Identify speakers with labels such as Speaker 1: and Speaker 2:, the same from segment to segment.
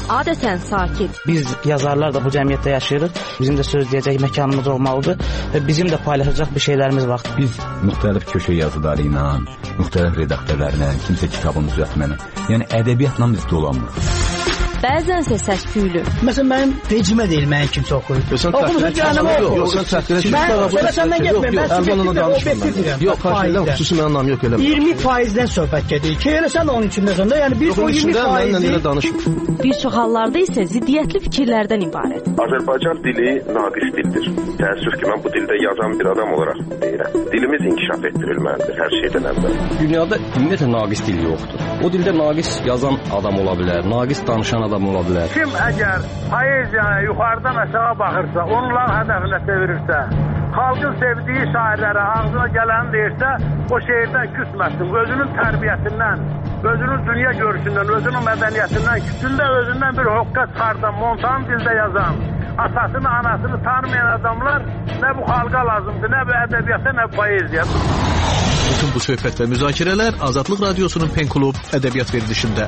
Speaker 1: adətən sakit.
Speaker 2: Biz yazarlar da bu cəmiyyətdə yaşayırıq. Bizim də söz deyəcək məkanımız olmalıdır və bizim də paylaşacaq bir şeylərimiz var.
Speaker 3: Biz müxtəlif köşə yazıları ilə, müxtəlif redaktörlərlə, kimsə kitabını düzəltməni, yəni ədəbiyyatla biz dolanmırıq.
Speaker 1: Bəzənsə səs-küylü.
Speaker 4: Məsələn, mənim vecimə deyil, mənim kimsə oxuyub. Oxumuşum canım yox.
Speaker 5: Yox, sən çəkdirə
Speaker 4: mən səndən getməyim. Mən
Speaker 5: danışmıram. Yox, karşılayla xüsusi mənim anlam yox elə.
Speaker 4: 20%-dən söhbət gedir ki, elə sən onun içindəsən də, yəni bir o 20%.
Speaker 1: Bir çox hallarda isə ziddiyyətli fikirlərdən ibarət.
Speaker 6: Azərbaycan dili naqis dildir. Təəssüf ki, mən bu dildə yazan bir adam olaraq deyirəm. Dilimiz inkişaf etdirilməlidir hər şeydən əvvəl.
Speaker 7: Dünyada ümumiyyətlə naqis dil yoxdur. O dildə naqis yazan adam ola bilər, naqis danışan adam ola bilər.
Speaker 8: Kim əgər poeziyaya yuxarıdan aşağı baxırsa, onların hədəfinə çevirirsə, xalqın sevdiyi şairlərə ağzına gələni deyirsə, o şeirdən küsməsin. Özünün tərbiyəsindən, özünün dünya görüşündən, özünün mədəniyyətindən, kütündə özündən bir hoqqa çıxardan, montan dildə yazan, atasını, anasını tanımayan adamlar nə bu xalqa lazımdır, nə bu ədəbiyyata, nə bu poeziya.
Speaker 9: Bütün bu söhbət və müzakirələr Azadlıq Radiosunun Pen Klub ədəbiyyat verilişində.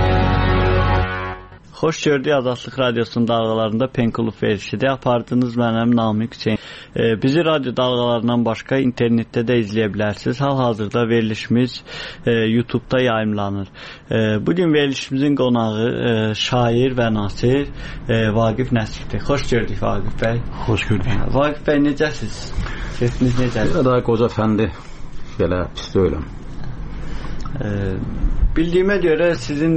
Speaker 10: Xoş gördük Azadlıq Radiosunun dalğalarında Pen Klub verilişidir. Apardınız mənim Namiq Hüseyn. Bizi radyo dalğalarından başqa internetdə də izləyə bilərsiniz. Hal-hazırda verilişimiz YouTube-da yayımlanır. Bugün verilişimizin qonağı şair və nasir Vaqif Nəsibdir. Xoş gördük Vaqif bəy.
Speaker 3: Xoş gördük.
Speaker 10: Vaqif bəy necəsiz? Sesiniz necədir?
Speaker 3: Daha qoca fəndi belə pis deyiləm.
Speaker 10: Bildiyimə görə sizin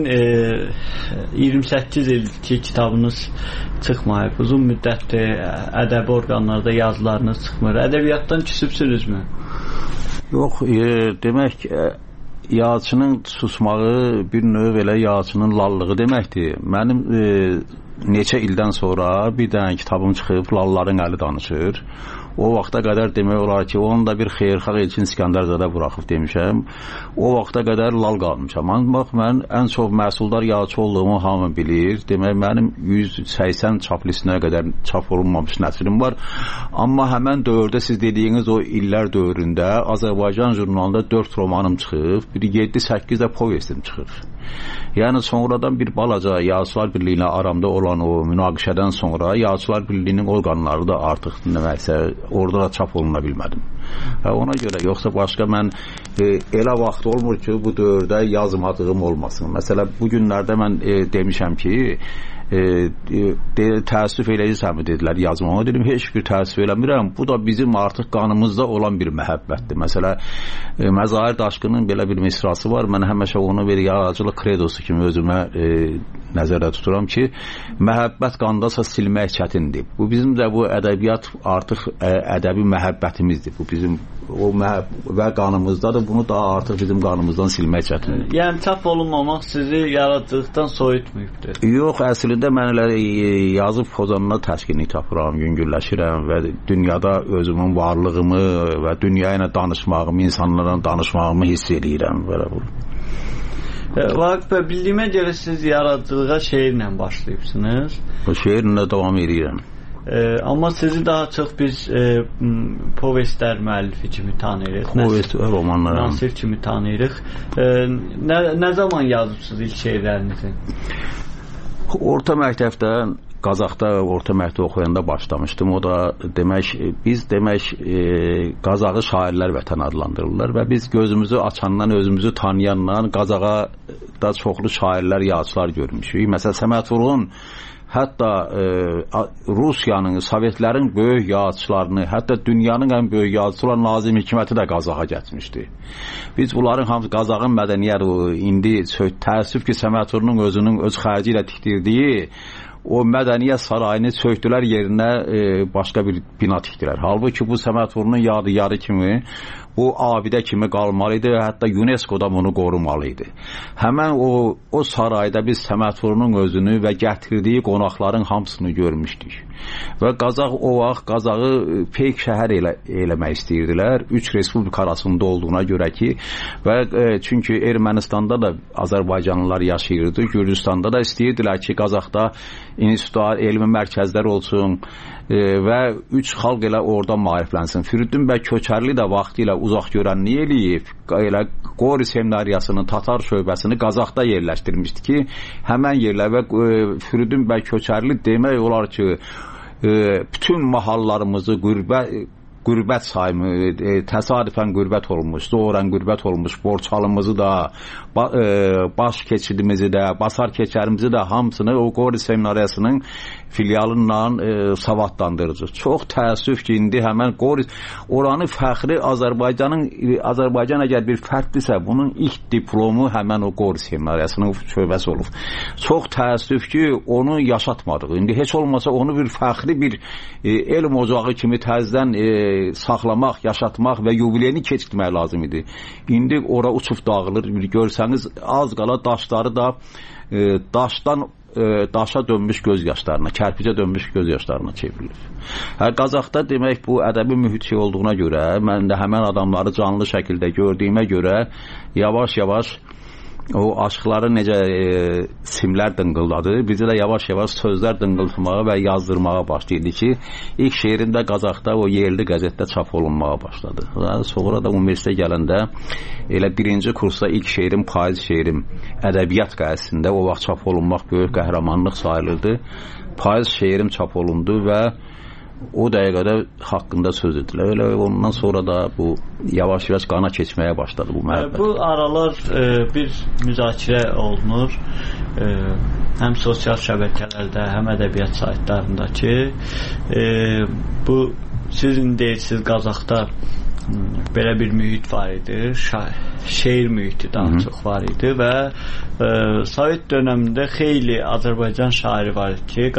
Speaker 10: 28 ilki kitabınız çıxmayıb. Uzun müddətdir ədəbi orqanlarda yazılarınız çıxmır. Ədəbiyyatdan küsübsünüzmü?
Speaker 3: Yox, demək yazıçının susmağı bir növ elə yazıçının lallığı deməkdir. Mənim neçə ildən sonra bir dənə kitabım çıxıb, lalların əli danışır. O vaxta qədər demək olar ki, onu da bir xeyirxah Elçin İskəndərzadə buraxıb demişəm. O vaxta qədər lal qalmışam. Bax, mən ən çox məhsuldar yazıcı olduğumu hamı bilir. Demək, mənim 180 çap listinə qədər çap olunmamış nəsrim var. Amma həmən dövrdə siz dediyiniz o illər dövründə Azərbaycan jurnalında 4 romanım çıxıb, bir 7-8 də povestim çıxır. Yəni sonradan bir balaca Yazıçılar Birliyinə aramda olan o münaqişədən sonra Yazıçılar Birliyinin orqanları da artıq nəsə orada da çap oluna bilmədim. Ona görə yoxsa başqa mən elə vaxt olmur ki, bu dövrdə yazmadığım olmasın. Məsələn, bu günlərdə mən demişəm ki, təəssüf eləyirsən mi dedilər yazmama, dedim heç bir təəssüf eləmirəm. Bu da bizim artıq qanımızda olan bir məhəbbətdir. Məsələn, Məzahir Daşqının belə bir misrası var. Mən həmişə onu bir yaradıcılıq kredosu kimi özümə nəzərdə tuturam ki, məhəbbət qandasa silmək çətindir. Bu bizim də bu ədəbiyyat artıq ədəbi məhəbbətimizdir. Bu bizim o və qanımızdadır. Bunu da artıq bizim qanımızdan silmək çətindir.
Speaker 10: Yəni çap olunmamaq sizi yaradıcılıqdan soyutmayıbdır.
Speaker 3: Yox, əslində mən elə yazıb pozanına təskinlik tapıram, yüngülləşirəm və dünyada özümün varlığımı və dünya ilə danışmağımı, insanlarla danışmağımı hiss edirəm.
Speaker 10: Vaqif bəy, bildiyimə görə siz yaradıcılığa şeirlə başlayıbsınız.
Speaker 3: O şeirlə davam edirəm.
Speaker 10: Amma sizi daha çox biz povestlər müəllifi kimi tanıyırıq.
Speaker 3: Povest və romanlar.
Speaker 10: Nasir kimi tanıyırıq. Nə zaman yazıbsınız ilk şeirlərinizi?
Speaker 3: Orta məktəbdə, Qazaxda orta məktəb oxuyanda başlamışdım. O da demək, biz demək Qazağı şairlər vətən adlandırırlar və biz gözümüzü açandan, özümüzü tanıyandan Qazağa da çoxlu şairlər, yazıçılar görmüşük. Məsələn, Səməd Vurğun hətta Rusiyanın, Sovetlərin böyük yazıçılarını, hətta dünyanın ən böyük yazıçısı olan Nazim Hikməti də Qazağa getmişdi. Biz bunların hamısı Qazağın mədəniyyəti indi təəssüf ki, Səməd Vurğunun özünün öz xərci ilə tikdirdiyi o mədəniyyət sarayını söktülər, yerinə başqa bir bina tikdilər. Halbuki bu Səməd Vurğunun yadigarı kimi, bu abidə kimi qalmalıydı və hətta UNESCO-da bunu qorumalıydı. Həmən o sarayda biz Səməd Vurğunun özünü və gətirdiyi qonaqların hamısını görmüşdük. Və Qazaq o vaxt Qazağı peyk şəhər eləmək istəyirdilər. 3 respublika arasında olduğuna görə ki, və çünki Ermənistanda da Azərbaycanlılar yaşayırdı, Gürcüstanda da istəyirdilər ki, Qazaqda institutlar, elmi mərkəzlər olsun və 3 xalq elə orada maariflənsin. Firidun bəy Köçərli də vaxtı ilə uzaq görənliyi eləyib, elə Qori seminariyasının Tatar şöbəsini Qazaxda yerləşdirmişdi ki, həmən yerlər və Firidun bəy Köçərli demək olar ki, bütün mahallarımızı qürbət sayımı, təsadüfən qürbət olmuş, doğrudan qürbət olmuş, Borçalımızı da, baş keçidimizi də, basar keçərimizi də hamısını o Qori seminariyasının filialından savadlandırıcı. Çox təəssüf ki, indi həmən Qori, oranı fəxri Azərbaycan əgər bir fərddirsə, bunun ilk diplomu həmən o Qori seminariyasının şöbəsi olub. Çox təəssüf ki, onu yaşatmadıq. İndi heç olmasa onu bir fəxri bir elm ocağı kimi təzdən saxlamaq, yaşatmaq və yubileyini keçirmək lazım idi. İndi ora uçub dağılır. Görsəniz az qala daşları da daşa dönmüş göz yaşlarına, kərpicə dönmüş göz yaşlarına çevrilir. Qazaxda demək bu ədəbi mühit olduğuna görə, mən də həmən adamları canlı şəkildə gördüyümə görə yavaş-yavaş o aşıqları necə simlər dıngıldadı, bizi də yavaş-yavaş sözlər dıngıltmağa və yazdırmağa başlaydı ki, ilk şeirim də Qazaxda o yerli qəzetdə çap olunmağa başladı. Sonra da universitetə gələndə elə birinci kursda ilk şeirim, payız şeirim ədəbiyyat qəzetində o vaxt çap olunmaq böyük qəhrəmanlıq sayılırdı. Payız şeirim çap olundu və o dəqiqədə haqqında söz edilir. Elə ondan sonra da bu yavaş-yavaş qana keçməyə başladı bu məhəbbət. Bu
Speaker 10: aralar bir müzakirə olunur. Həm sosial şəbəkələrdə, həm ədəbiyyat saytlarında ki, bu sizin deyirsiniz Qazaxda belə bir mühit var idi. Şeir mühiti daha çox var idi və Sovet dövründə xeyli Azərbaycan şairi var idi ki,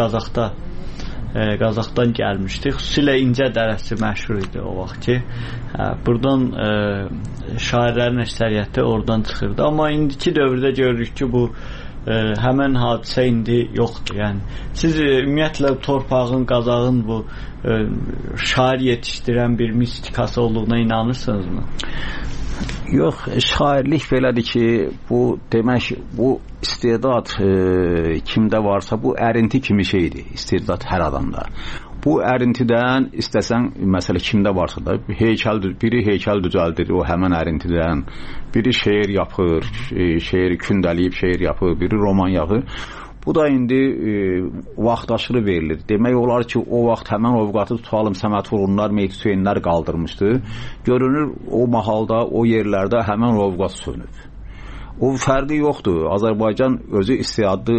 Speaker 10: Qazaxdan gəlmişdi. Xüsusilə İncə Dərəsi məşhur idi o vaxt ki. Buradan şairlərin əksəriyyəti oradan çıxırdı. Amma indiki dövrdə görürük ki, bu həmən hadisə indi yoxdur. Yəni, siz ümumiyyətlə torpağın, Qazaxın bu şair yetişdirən bir mistikası olduğuna inanırsınızmı?
Speaker 3: Yox, şairlik belədir ki, bu demək, bu istedad kimdə varsa, bu ərinti kimi şeydir, istedad hər adamda. Bu ərintidən istəsən, məsələ kimdə varsa da, biri heykəl düzəldir o həmən ərintidən, biri şeir yapır, şeir kündəliyib şeir yapır, biri roman yapır. Bu da indi vaxtaşırı verilir. Demək olar ki, o vaxt həmən ovqatı tutalım Səməd Vurğunlar, Mehdi Hüseynlər qaldırmışdı. Görünür, o mahalda, o yerlərdə həmən ovqat sönüb. O fərqi yoxdur. Azərbaycan özü istedadlı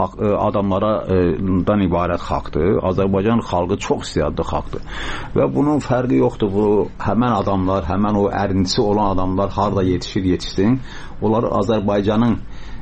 Speaker 3: adamlardan ibarət xalqdır. Azərbaycan xalqı çox istedadlı xalqdır. Və bunun fərqi yoxdur. Bu həmən adamlar, həmən o ərintisi olan adamlar harada yetişsin. Onlar Azərbaycanın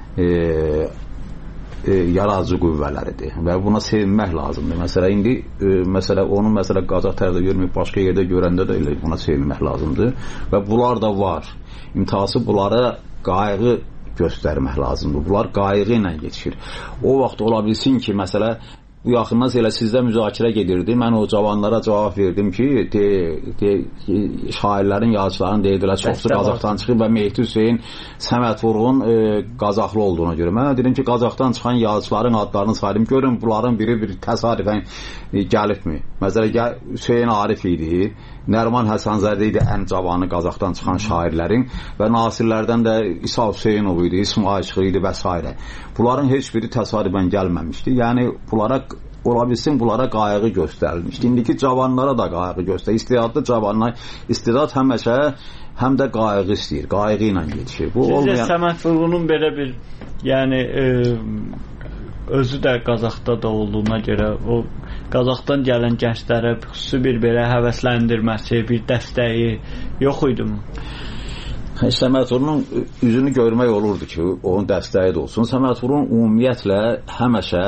Speaker 3: yaradıcı qüvvələridir və buna sevinmək lazımdır. Məsələn, indi onu Qazax tərəfdə görməyib, başqa yerdə görəndə də elə buna sevinmək lazımdır və bunlar da var. İmtihası bunlara qayğı göstərmək lazımdır. Bunlar qayğı ilə yetişir. O vaxt ola bilsin ki, məsələ bu yaxından elə sizdə müzakirə gedirdi. Mən o cavanlara cavab verdim ki, şairlərin, yazıçıların deyirdilər, çoxsu Qazaxdan çıxıb və Mehdi Hüseyn, Səməd Vurğun Qazaxlı olduğuna görə. Mən dedim ki, Qazaxdan çıxan yazıçıların adlarını saydım. Görün, bunların biri bir təsadüfən gəlibmi? Məsələn, Hüseyn Arif idi, Nərman Həsənzədə idi ən cavanı Qazaxdan çıxan şairlərin və nasirlərdən də İsa Hüseynov idi, İsmail Şıxı idi və s. Bunların heç biri təsadüfən gəlməmişdi. Yəni, ola bilsin, bunlara qayğı göstərilmişdi. İndiki cavanlara da qayğı göstərir. İstedadlı cavanlar, istedad həməşə həm də qayğı istəyir, qayğı ilə yetişir.
Speaker 10: Sizcə Səməd Vurğunun belə bir, yəni, özü də Qazaxda da olduğuna görə o Qazaxdan gələn gənclərə xüsusi bir belə həvəsləndirməsi, bir dəstəyi yox idi mi?
Speaker 3: Səməd Vurğunun üzünü görmək olurdu ki, onun dəstəyi də olsun. Səməd Vurğun ümumiyyətlə həməşə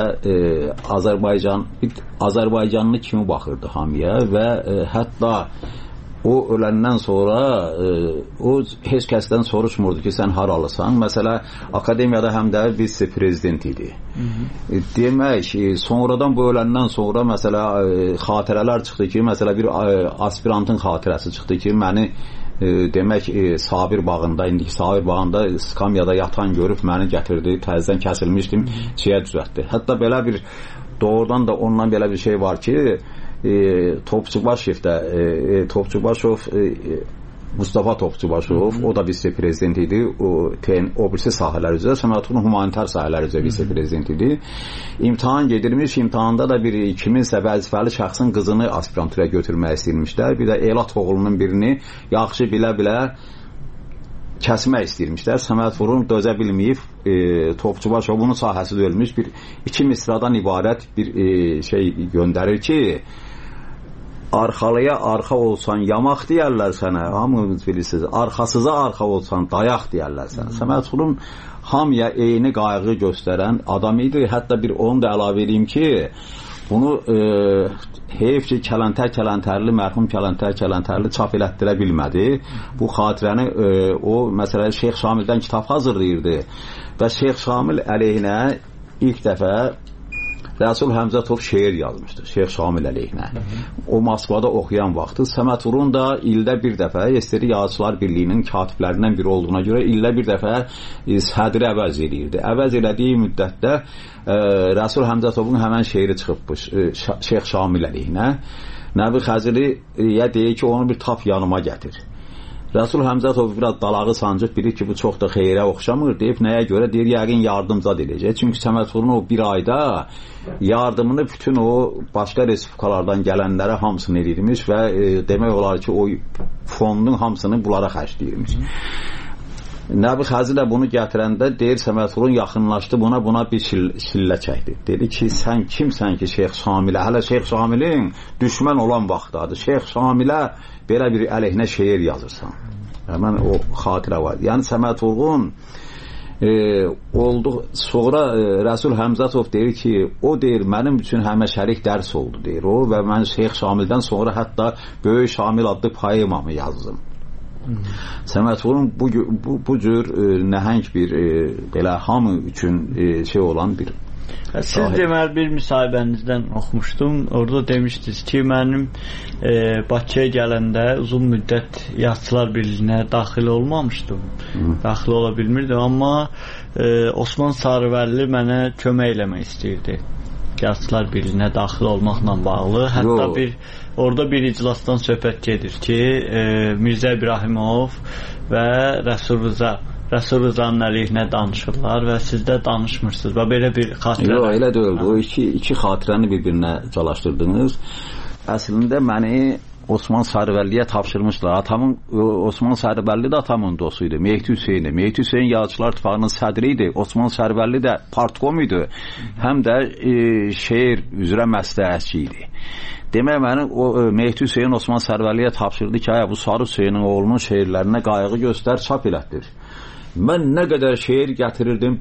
Speaker 3: Azərbaycanlı kimi baxırdı hamıya və hətta o öləndən sonra o heç kəsdən soruşmurdu ki, sən haralısan. Məsələ, akademiyada həm də vitse-prezident idi. Demək, sonradan bu öləndən sonra məsələ xatirələr çıxdı ki, məsələ bir aspirantın xatirəsi çıxdı ki, məni demək, Sabir bağında, indiki Sabir bağında skamyada yatan görüb məni gətirdi, təzədən kəsilmişdim, çiyə düzəltdi. Hətta belə bir, doğrudan da ondan belə bir şey var ki, Topçubaşov Mustafa Topçubaşov, o da vitse-prezident idi. O birisi sahələr üzrə, Səməd Vurğun humanitar sahələr üzrə vitse-prezident idi. İmtahan gedirmiş, imtahanda da bir kiminsə vəzifəli şəxsin qızını aspiranturaya götürmək istəyirmişlər. Bir də Elat oğlunun birini yaxşı bilə-bilə kəsmək istəyirmişlər. Səməd Vurğun dözə bilməyib, Topçubaşovun sahəsi dölmüş bir iki misradan ibarət bir şey göndərir ki, arxalıya arxa olsan yamaq deyərlər sənə, hamınız bilirsiniz, arxasıza arxa olsan dayaq deyərlər sənə. Səməd Vurğun hamıya eyni qayğı göstərən adam idi. Hətta bir onu da əlavə edeyim ki, bunu heyf ki, mərhum Kələntərli çap elətdirə bilmədi. Bu xatirəni o, məsələn, Şeyx Şamildən kitab hazırlayırdı və Şeyx Şamil əleyhinə ilk dəfə Rəsul Həmzətov şeir yazmışdı, Şeyx Şamil əleyhinə. O Moskvada oxuyan vaxtı Səməd Vurğun da ildə bir dəfə SSR Yazıçılar Birliyinin katiblərindən biri olduğuna görə ildə bir dəfə sədri əvəz edirdi. Əvəz elədiyi müddətdə Rəsul Həmzətovun həmən şeiri çıxıbmış Şeyx Şamil əleyhinə. Nəbi Xəzriyə deyir ki, onu bir tap yanıma gətir. Rəsul Həmzətov biraz dalağı sancıb bilir ki, bu çox da xeyrə oxşamır. Deyib, nəyə görə? Deyir, yəqin yardımcad edəcək. Çünki Səməd Vurğun o bir ayda yardımını bütün o başqa respublikalardan gələnlərə hamısını edirmiş və demək olar ki, o fondun hamısını bunlara xərcləyirmiş. Nəbi Xəzri bunu gətirəndə deyir, Səməd Vurğun yaxınlaşdı buna bir şillə çəkdi. Dedi ki, sən kimsən ki, Şeyx Şamilə, hələ Şeyx Şamilin düşmən olan vaxtdadır. Şeyx Şamilə belə bir əleyhinə şeir yazırsan. Həmən o xatirə var. Yəni Səməd Vurğun oldu. Sonra Rəsul Həmzətov deyir ki, o deyir, mənim üçün həməşərik dərs oldu, deyir o, və mən Şeyx Şamildən sonra hətta Böyük Şamil adlı poemamı yazdım. Səməd Vurğun bu cür nəhəng bir belə hamı üçün şey olan bir
Speaker 10: Siz deməli bir müsahibənizdən oxumuşdum. Orada demişdiniz ki, mənim Bakıya gələndə uzun müddət Yazıçılar Birliyinə daxil olmamışdım. Daxil ola bilmirdim, amma Osman Sarıvəlli mənə kömək eləmək istəyirdi. Yazıçılar Birliyinə daxil olmaqla bağlı. Hətta orada bir iclasdan söhbət gedir ki, Mirzə İbrahimov və Rəsul Rızanın əleyhinə danışırlar və siz də danışmırsınız və belə bir xatirə.
Speaker 3: Yox, elə deyil. O iki xatirəni bir-birinə calaşdırdınız. Əslində məni Osman Sarıvəlliyə tapşırmışlar. Osman Sarıvəlli də atamın dostu idi. Mehdi Hüseyn Yazıçılar İttifaqının sədri idi. Osman Sarıvəlli də partkom idi. Həm də şeir üzrə məsləhətçi idi. Demək, mənim Mehdi Hüseyn Osman Sarıvəlliyə tapşırdı ki, bu Sarı Hüseynin oğlunun şeirlərinə qayğı göstər, çap elətdir. Mən nə qədər şeir gətirirdim,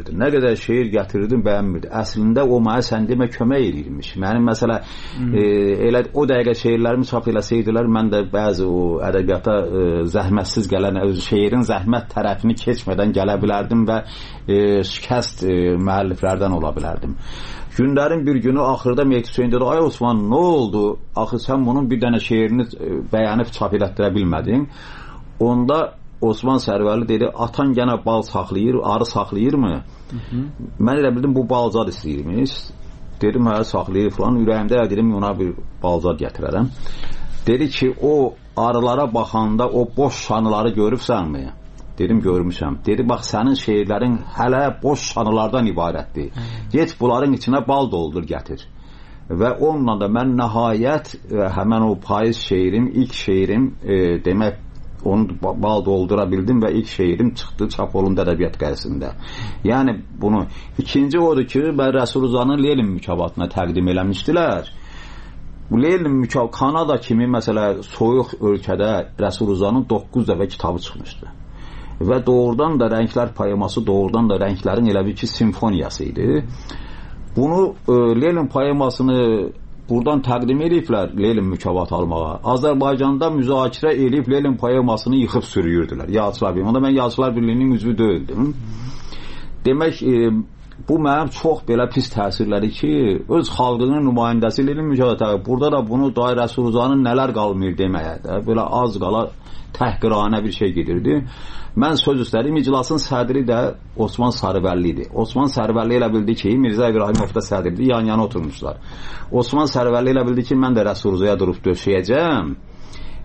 Speaker 3: bəyənmirdi. Əslində o mənə sən demə kömək edirmiş. Mənim məsələ elə o dəqiqə şeirlərimi çap eləsəydilər, mən də bəzi o ədəbiyyata zəhmətsiz gələn şeirin zəhmət tərəfini keçmədən gələ bilərdim və şikəst müəlliflərdən ola bilərdim. Günlərin bir günü axırda Mehdi Hüseyn dedi, ay Osman, nə oldu? Axı sən bunun bir dənə şeirini bəyənib çap elətdirə bilmədin. Onda Osman Sarıvəlli dedi, atan gənə bal saxlayır, arı saxlayırmı? Mən elə bildim, bu balzad istəyirmiş. Dedim, hə, saxlayır falan. Ürəyimdə dedim, ona bir balzad gətirərəm. Dedi ki, o arılara baxanda o boş şanıları görübsənmi? Dedim, görmüşəm. Dedi, bax, sənin şeirlərin hələ boş şanılardan ibarətdir. Get bunların içinə bal doldur, gətir. Və onunla da mən nəhayət həmən o payız şeirim, ilk şeirim demək, onu bal doldura bildim və ilk şeirim çıxdı çap olundu ədəbiyyat qəzetində. Yəni bunu ikinci odur ki, mən Rəsul Rızanın Lenin mükafatına təqdim eləmişdilər. Bu Lenin Kanada kimi məsələ soyuq ölkədə Rəsul Rızanın 9 dəfə kitabı çıxmışdı. Və doğrudan da Rənglər poeması doğrudan da rənglərin elə bir ki simfoniyası idi. Bunu Lenin poemasını buradan təqdim ediblər Lenin mükafatı almağa. Azərbaycanda müzakirə edib Lenin poemasını yıxıb sürüyürdülər. Yazıçılar Birliyi. Onda mən Yazıçılar Birliyinin üzvü deyildim. Demək, bu mənim çox belə pis təsirləri ki, öz xalqının nümayəndəsi Lenin mükafatı. Burada da bunu Day Rəsul Rızanın nələr qalmır deməyə də. Belə az qala təhqiranə bir şey gedirdi. Mən söz üstədim, iclasın sədri də Osman Sarıvəlli idi. Osman Sarıvəlli elə bildi ki, Mirzə İbrahimov da sədrdir, yan-yana oturmuşlar. Osman Sarıvəlli elə bildi ki, mən də Rəsul Rızaya durub döşəyəcəm.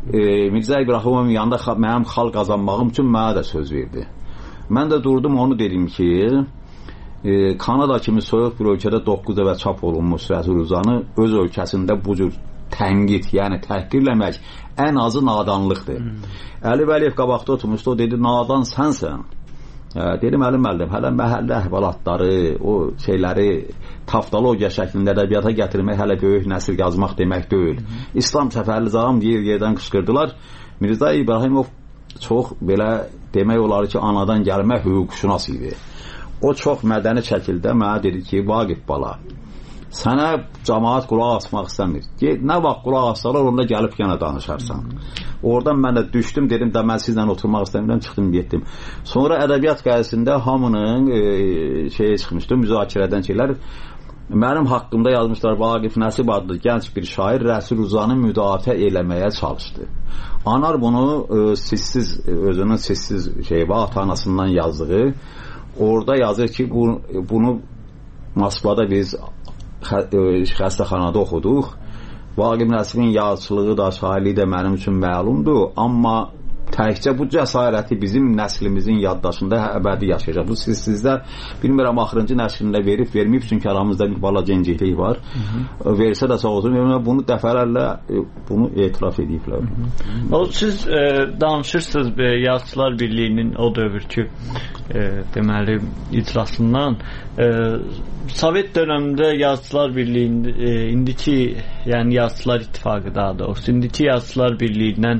Speaker 3: Mirzə İbrahimovun yanında mənim xalq qazanmağım üçün mənə də söz verdi. Mən də durdum onu dedim ki, Kanada kimi soyuq bir ölkədə 9 dəfə çap olunmuş Rəsul Ruzanı öz ölkəsində bu cür tənqid, yəni təhqirləmək ən azı nadanlıqdır. Əli Vəliyev qabaqda oturmuşdu, o dedi, nadan sənsən. Dedim, Əli müəllim, hələ məhəllə əhvalatları, o şeyləri taftologiya şəklində ədəbiyyata gətirmək hələ böyük nəsil yazmaq demək deyil. İslam Səfərlizadəm yerdən qışqırdılar. Mirzə İbrahimov çox belə demək olar ki, anadan gəlmə hüquqşünas idi. O çox mədəni şəkildə mənə dedi ki, Vaqif bala, sənə cəmaət qulaq asmaq istəmir. Nə vaxt qulaq assalar, onda gəlib yenə danışarsan. Oradan mən də düşdüm, dedim də mən sizlə oturmaq istəmirəm, çıxdım, getdim. Sonra ədəbiyyat qəzetində hamının çıxmışdı, müzakirədən şeylər. Mənim haqqımda yazmışlar, Vaqif Nəsib adlı gənc bir şair Rəsul Ruzanı müdafiə eləməyə çalışdı. Anar bunu özünün sessiz ata-anasından yazdığı, orada yazır ki, bunu Moskvada biz xəstəxanada oxuduq. Vaqif Nəsibin yazıçılığı da, şairliyi də mənim üçün məlumdur, amma təkcə bu cəsarəti bizim nəslimizin yaddaşında əbədi yaşayacaq. Bu sizdə bilmirəm axırıncı nəşrində verməyib, çünki aramızda bir balaca inciklik var. Versə də sağ olsun, bunu dəfələrlə bunu etiraf ediblər.
Speaker 10: Siz danışırsınız Yazıçılar Birliyinin o dövrkü deməli iclasından. Sovet dövründə Yazıçılar Birliyinin indiki, yəni Yazıçılar İttifaqı daha doğrusu, indiki Yazıçılar Birliyindən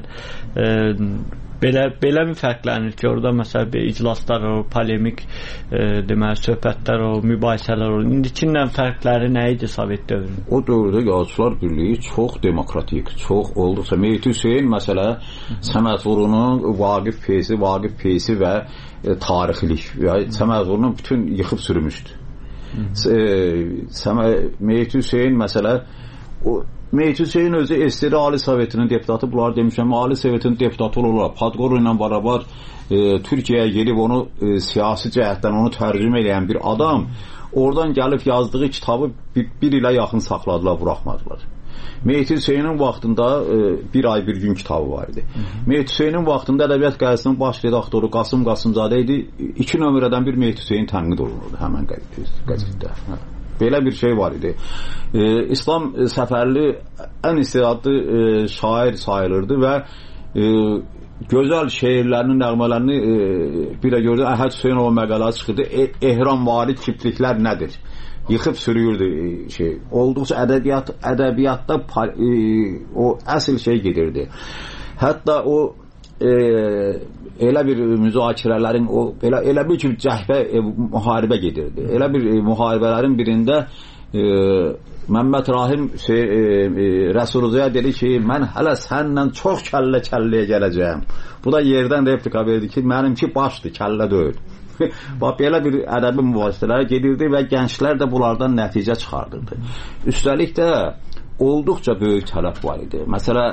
Speaker 10: belə mi fərqlənir ki, orada məsələn iclaslar o, polemik deməli söhbətlər o, mübahisələr o, indikindən fərqləri nə idi Sovet dövründə?
Speaker 3: O dövrdə Yazıçılar Birliyi çox demokratik, çox olduqca Mehdi Hüseyn məsələ Səməd Vurunun Vaqif Feysi və tarixilik və Səməd Vurunun bütün yıxıb sürmüşdü. Mehdi Hüseyn məsələ Mehdi Hüseyn özü SSR Ali Sovetinin deputatı, bunlar demişəm, Ali Sovetinin deputatı olurlar. Podgorov ilə beraber Türkiyəyə gelib onu siyasi cəhətdən onu tərcümə edən bir adam oradan gəlib yazdığı kitabı bir ilə yaxın saxladılar, buraxmadılar. Mehdi Hüseynin vaxtında bir ay bir gün kitabı var idi. Mehdi Hüseynin vaxtında Ədəbiyyat Qəzetinin baş redaktoru Qasım Qasımzadə idi. 2 nömrədən bir Mehdi Hüseyin tənqid olunurdu həmən qəzetdə. Belə bir şey var idi. İslam Səfərli ən istedadlı şair sayılırdı və gözəl şeirlərinin, nəğmələrini bir də gördü. Əhəd Hüseynova məqaləsi çıxırdı. Ehramvari kipliklər nədir? Yıxıb sürüyürdü şey. Olduqca ədəbiyyatda o əsl şey gedirdi. Hətta o elə bir müzakirələrin elə bir ki cəhbə müharibə gedirdi. Elə bir müharibələrin birində Məmməd Rahim Rəsuluzaya dedi ki, mən hələ səndən çox kəllə-kəlləyə gələcəyəm. Bu da yerdən replika verdi ki, mənimki başdır, kəllə deyil. Bax, belə bir ədəbi mübahisələrə gedirdi və gənclər də bunlardan nəticə çıxardırdı. Üstəlik də olduqca böyük tələb var idi. Məsələ,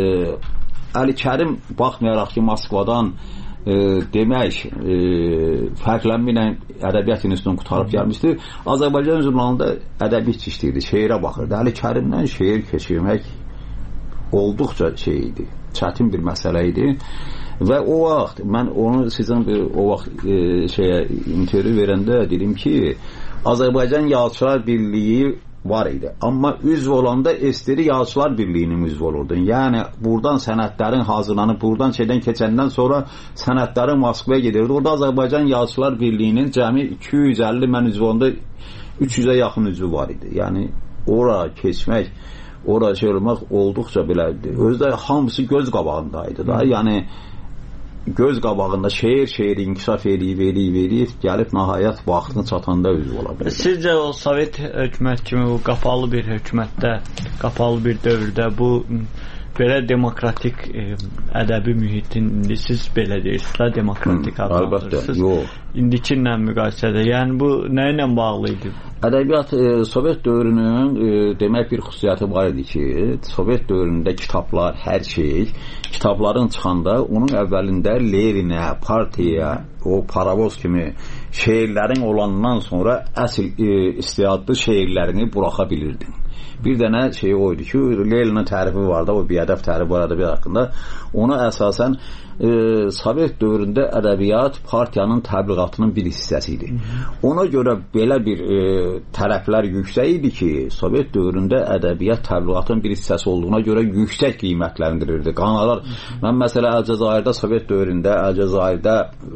Speaker 3: Əli Kərim baxmayaraq ki, Moskvadan demək fərqlənməklə ədəbiyyat institutunu qutarıb gəlmişdi. Azərbaycan jurnalında ədəbi işləyirdi, şeirə baxırdı. Əli Kərimdən şeir keçirmək olduqca şey idi, çətin bir məsələ idi. Və o vaxt mən onu sizin o vaxt intervyu verəndə dedim ki, Azərbaycan Yazıçılar Birliyi var idi. Amma üzv olanda SSR Yazıçılar Birliyinin üzv olurdu. Yəni buradan sənədlərin hazırlanıb, buradan şeydən keçəndən sonra sənədlərin Moskvaya gedirdi. Orada Azərbaycan Yazıçılar Birliyinin cəmi 250, mən üzv olanda 300-ə yaxın üzvü var idi. Yəni ora keçmək, ora şey olmaq olduqca belədir. Özdə hamısı göz qabağındaydı da. Yəni göz qabağında şeir inkişaf eləyib gəlib nəhayət vaxtını çatanda üzv ola bilər.
Speaker 10: Sizcə o Sovet hökumət kimi bu qapalı bir hökumətdə, qapalı bir dövrdə bu belə demokratik ədəbi mühitin indi siz belə deyirsiniz, demokratik adlandırırsınız. İndikinlə müqayisədə. Yəni bu nə ilə bağlı idi?
Speaker 3: Ədəbiyyat Sovet dövrünün demək bir xüsusiyyəti var idi ki, Sovet dövründə kitablar, hər şey, kitabların çıxanda onun əvvəlində Leninə, partiyaya, o paravoz kimi şeirlərin olandan sonra əsl istedadlı şeirlərini buraxa bilirdin. Bir dənə şey oydu ki, Leylinin tərifi var da, o biədəf tərifi var ədəbiyyat haqqında. Ona əsasən Sovet dövründə ədəbiyyat partiyanın təbliğatının bir hissəsi idi. Ona görə belə bir tərəflər yüksək idi ki, Sovet dövründə ədəbiyyat təbliğatın bir hissəsi olduğuna görə yüksək qiymətləndirirdi. Qanalar, mən məsələ Əlcəzairdə, Sovet dövründə Əlcəzairdə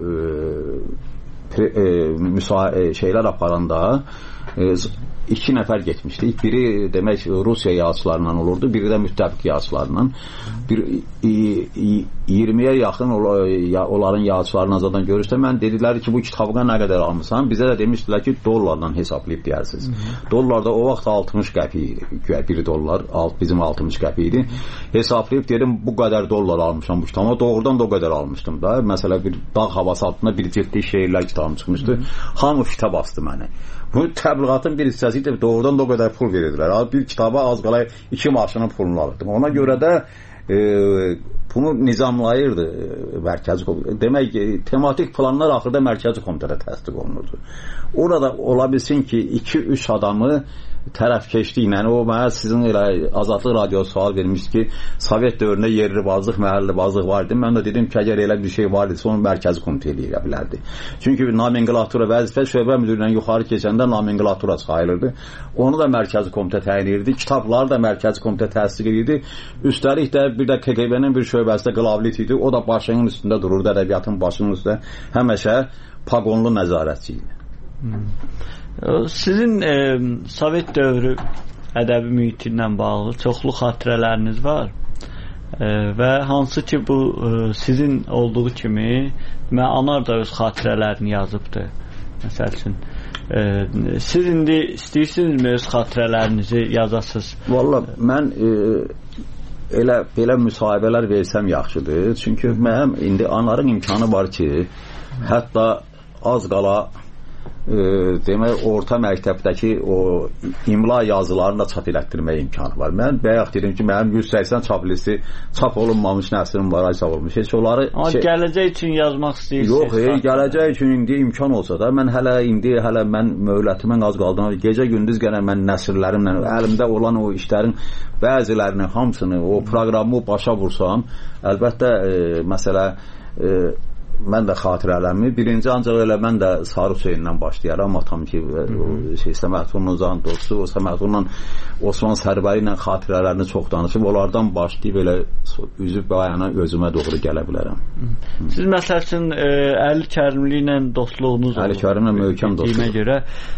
Speaker 3: şeylər aparanda 2 nəfər getmişdik. Biri demək Rusiya yazıçılarından olurdu, biri də müttəfiq yazıçılarından. 20-yə yaxın onların yazıçılarını zaten görürsə, mən dedilər ki, bu kitabına nə qədər almışsan? Bizə də demişdilər ki, dollardan hesablayıb deyirsiniz. Dollarda o vaxt 60 qəpik idi. $1 bizim 60 qəpik idi. Hesablayıb dedim, bu qədər dollar almışam bu kitabı. Doğrudan da o qədər almışdım da. Məsələ bir dağ havası altında bir ciltli şeirlər kitabım çıxmışdı. Hamı fitab bastı məni. Bu təbliğatın bir hissəsi idi, doğrudan da o qədər pul verirdilər. Bir kitaba az qala 2 maşının pulunu alırdım. Ona görə də bunu nizamlayırdı mərkəzi komitə. Demək ki, tematik planlar axırda mərkəzi komitədə təsdiq olunurdu. Orada ola bilsin ki, 2-3 adamı tərəfkeşliklə, o mənə sizin elə Azadlıq radiosu sual vermiş ki, Sovet dövründə yerli bazlıq, məhəlli bazlıq var idi. Mən də dedim ki, əgər elə bir şey var idisə, onu mərkəzi komitə eləyə bilərdi. Çünki nomenklatura vəzifə şöbə müdüründən yuxarı keçəndə nomenklatura sayılırdı. Onu da mərkəzi komitə təyin edirdi. Kitabları da mərkəzi komitə təsdiq edirdi. Üstəlik də bir də KGB-nin bir şöbəsi də qlavlit idi. O da başının üstündə dururdu, ədəbiyyatın başının üstündə. Həmişə paqonlu nəzarətçi idi.
Speaker 10: Sizin Sovet dövrü ədəbi mühiti ilə bağlı çoxlu xatirələriniz var və hansı ki bu sizin olduğu kimi Anar da öz xatirələrini yazıbdır. Məsəl üçün siz indi istəyirsinizmi öz xatirələrinizi yazasınız?
Speaker 3: Valla mən elə belə müsahibələr versəm yaxşıdır. Çünki mənim indi Anarın imkanı var ki, hətta az qala demək orta məktəbdəki o imla yazılarını da çap elətdirmək imkanı var. Mən bayaq dedim ki, mənim 180 çap listi çap olunmamış nəsrim var, ay sağ olmuş. Heç onları
Speaker 10: gələcək üçün yazmaq istəyirsiniz?
Speaker 3: Yox, gələcək üçün indi imkan olsa da mən hələ mən möhlətimin az qaldığını gecə gündüz gələn mən nəsrlərimlə əlimdə olan o işlərin bəzilərini, hamısını, o proqramı başa vursam, əlbəttə məsələ mən də xatirələrimi birinci ancaq elə mən də Sarı Hüseyndən başlayaram. Atam ki, Səməhdunun uzan dostu, o Səməhdunla Osman Sərbəri ilə xatirələrini çox danışıb, onlardan başlayıb elə üzüb bayana özümə doğru gələ bilərəm.
Speaker 10: Siz məsəl üçün Əli Kərimli ilə dostluğunuz olur.
Speaker 3: Əli Kərimlə möhkəm dostluq.
Speaker 10: Görə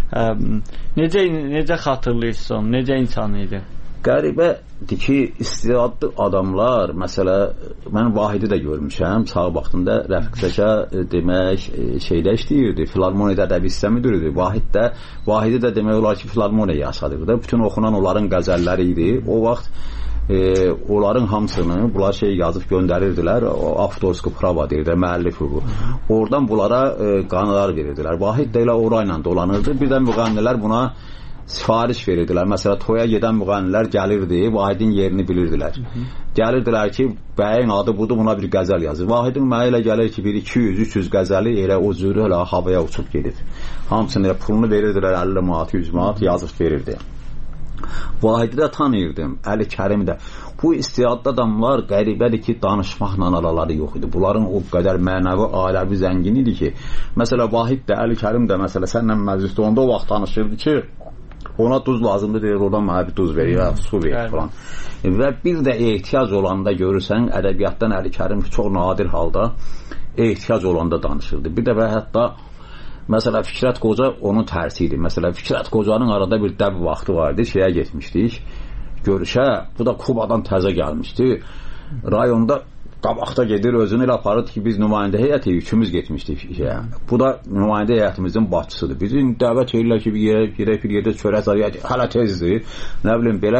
Speaker 10: necə xatırlayırsınız onu? Necə insan idi?
Speaker 3: Qəribədir ki, istedadlı adamlar, məsələ, mən Vahidi də görmüşəm, sağ vaxtında Rəfiq Zəka demək şeydə işləyirdi, filarmoniyada ədəbi hissə müdürüdür. Vahidi də demək olar ki, filarmoniya yaşadırdı. Bütün oxunan onların qəzəlləri idi. O vaxt onların hamısını bunlar şey yazıb göndərirdilər, avtorski prava deyirdi, müəllif hüququ. Oradan bunlara qanalar verirdilər. Vahid də elə orayla dolanırdı. Bir də müğənnilər buna sifariş verirdilər. Məsələn, toya gedən müğənnilər gəlirdi, Vahidin yerini bilirdilər. Gəlirdilər ki, bəyin adı budur, buna bir qəzəl yazır. Vahidin mənə elə gəlir ki, bir 200-300 qəzəli elə o cürü elə havaya uçub gedir. Hamısını elə pulunu verirdilər, 50 manat, 100 manat yazıb verirdi. Vahidi də tanıyırdım, Əli Kərimi də. Bu istedadlı adamlar qəribədir ki, danışmaqla araları yox idi. Bunların o qədər mənəvi, aləvi zəngin idi ki, məsələ Vahid də, Əli Kərim də, məsələ sənlə məclisdə onda o vaxt tanışırdı ki, ona duz lazımdır, deyir, oradan mənə bir duz verir, su verir falan. Və bir də ehtiyac olanda görürsən, ədəbiyyatdan Əli Kərim çox nadir halda ehtiyac olanda danışırdı. Bir də və hətta məsələ Fikrət Qoca onun tərsi idi. Məsələ Fikrət Qocanın arada bir dəb vaxtı vardı, şeyə getmişdik görüşə, bu da Kubadan təzə gəlmişdi. Rayonda qabaqda gedir, özünü elə aparır ki, biz nümayəndə heyəti üçümüz getmişdik. Bu da nümayəndə heyətimizin başçısıdır. Bizim dəvət edirlər ki, bir yerdə çörək zarıyaq, hələ tezdir. Nə bilim, belə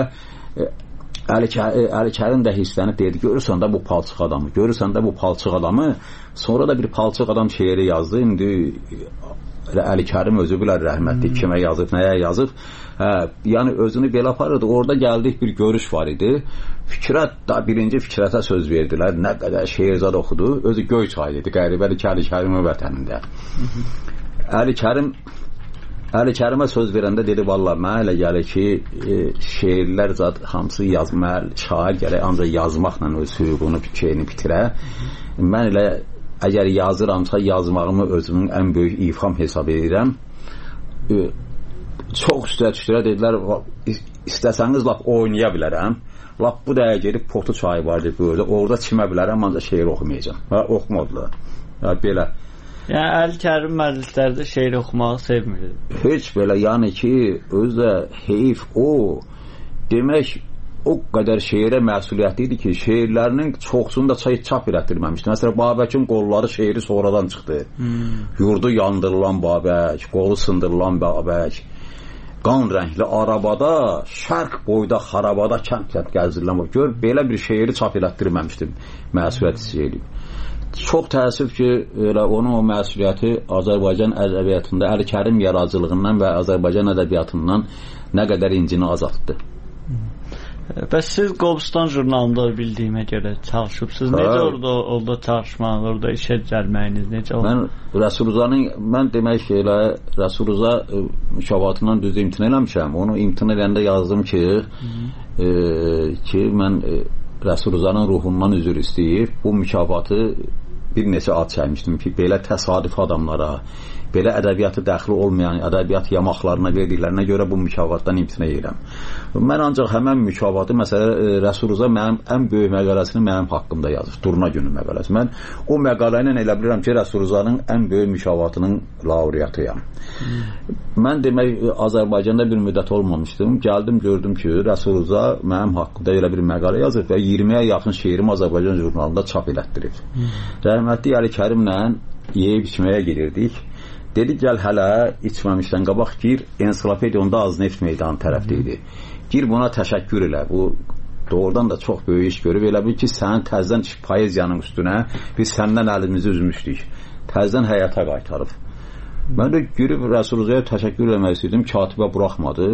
Speaker 3: Əli Kərim də hisslənib deyirdi, görürsən də bu palçıq adamı, görürsən də bu palçıq adamı. Sonra da bir palçıq adam şeiri yazdı. İndi Əli Kərim özü bilər rəhmətli kimə yazıb, nəyə yazıb. Yəni özünü belə aparırdı. Orada gəldik, bir görüş var idi. Fikrət da birinci Fikrətə söz verdilər. Nə qədər şeirzad oxudu. Özü Göyçay idi. Qəribədir ki, Əli Kərimin vətənində. Əli Kərimə söz verəndə dedi, vallahi mənə elə gəlir ki, şeirlər zat hamısı yazmalı, şair gərək ancaq yazmaqla öz hüququnu, şeyini bitirə. Mən elə əgər yazıramsa yazmağımı özümün ən böyük ifham hesab edirəm. Çox üstə dedilər, istəsəniz lap oynaya bilərəm. Lap bu dəqiqə gedib Potu çayı vardı böyle, orada çimə bilərəm, ancaq şeir oxumayacam. Oxumadılar. Belə.
Speaker 10: Yəni Əli Kərim məclislərdə şeir oxumağı sevmirdi.
Speaker 3: Heç belə, yəni ki, özdə heyf o, demək o qədər şeirə məsuliyyətli idi ki, şeirlərinin çoxsunu da çap elətdirməmişdi. Məsələn, Babəkin qolları şeiri sonradan çıxdı. Yurdu yandırılan Babək, qolu sındırılan Babək, qan rəngli arabada, şərq boyda xarabada kənd gəzdirilən. Gör, belə bir şeiri çap elətdirməmişdi, məsuliyyət hiss edib. Çox təəssüf ki, onun o məsuliyyəti Azərbaycan ədəbiyyatında Əli Kərim yaradıcılığından və Azərbaycan ədəbiyyatından nə qədər incini azaltdı.
Speaker 10: Bəs siz Qobustan jurnalında bildiyimə görə çalışıbsınız. Necə orada çalışmaq, orada işə gəlməyiniz necə oldu?
Speaker 3: Mən demək ki, Rəsuluza mükafatından düz imtina eləmişəm. Onu imtina edəndə yazdım ki, mən Rəsuluzanın ruhundan üzr istəyib bu mükafatı bir neçə ad çəkmişdim ki, belə təsadüf adamlara, belə ədəbiyyatı dəxli olmayan ədəbiyyat yamaqlarına verdiklərinə görə bu mükafatdan imtina edirəm. Mən ancaq həmən mükafatı, məsələ Rəsuluza mənim ən böyük məqaləsini mənim haqqımda yazır, Durna günü məqaləsi. Mən o məqalə ilə elə bilirəm ki, Rəsuluzanın ən böyük mükafatının laureatıyam. Mən demək Azərbaycanda bir müddət olmamışdım. Gəldim, gördüm ki, Rəsuluza mənim haqqımda elə bir məqalə yazır və 20-yə yaxın şeirim Azərbaycan jurnalında çap elətdirib. Rəhmətli Əli Kərimlə yeyib içməyə girirdik. Dedi, gəl hələ içməmişdən qabaq gir, ensiklopediya onda Azneft meydanı tərəfdə idi. Gir buna təşəkkür elə. Bu doğrudan da çox böyük iş görüb. Elə bil ki, sənin təzdən poeziyanın üstünə biz səndən əlimizi üzmüşdük. Təzdən həyata qaytarıb. Mən də girib Rəsuluzaya təşəkkür eləmək istəyirdim. Katibə buraxmadı.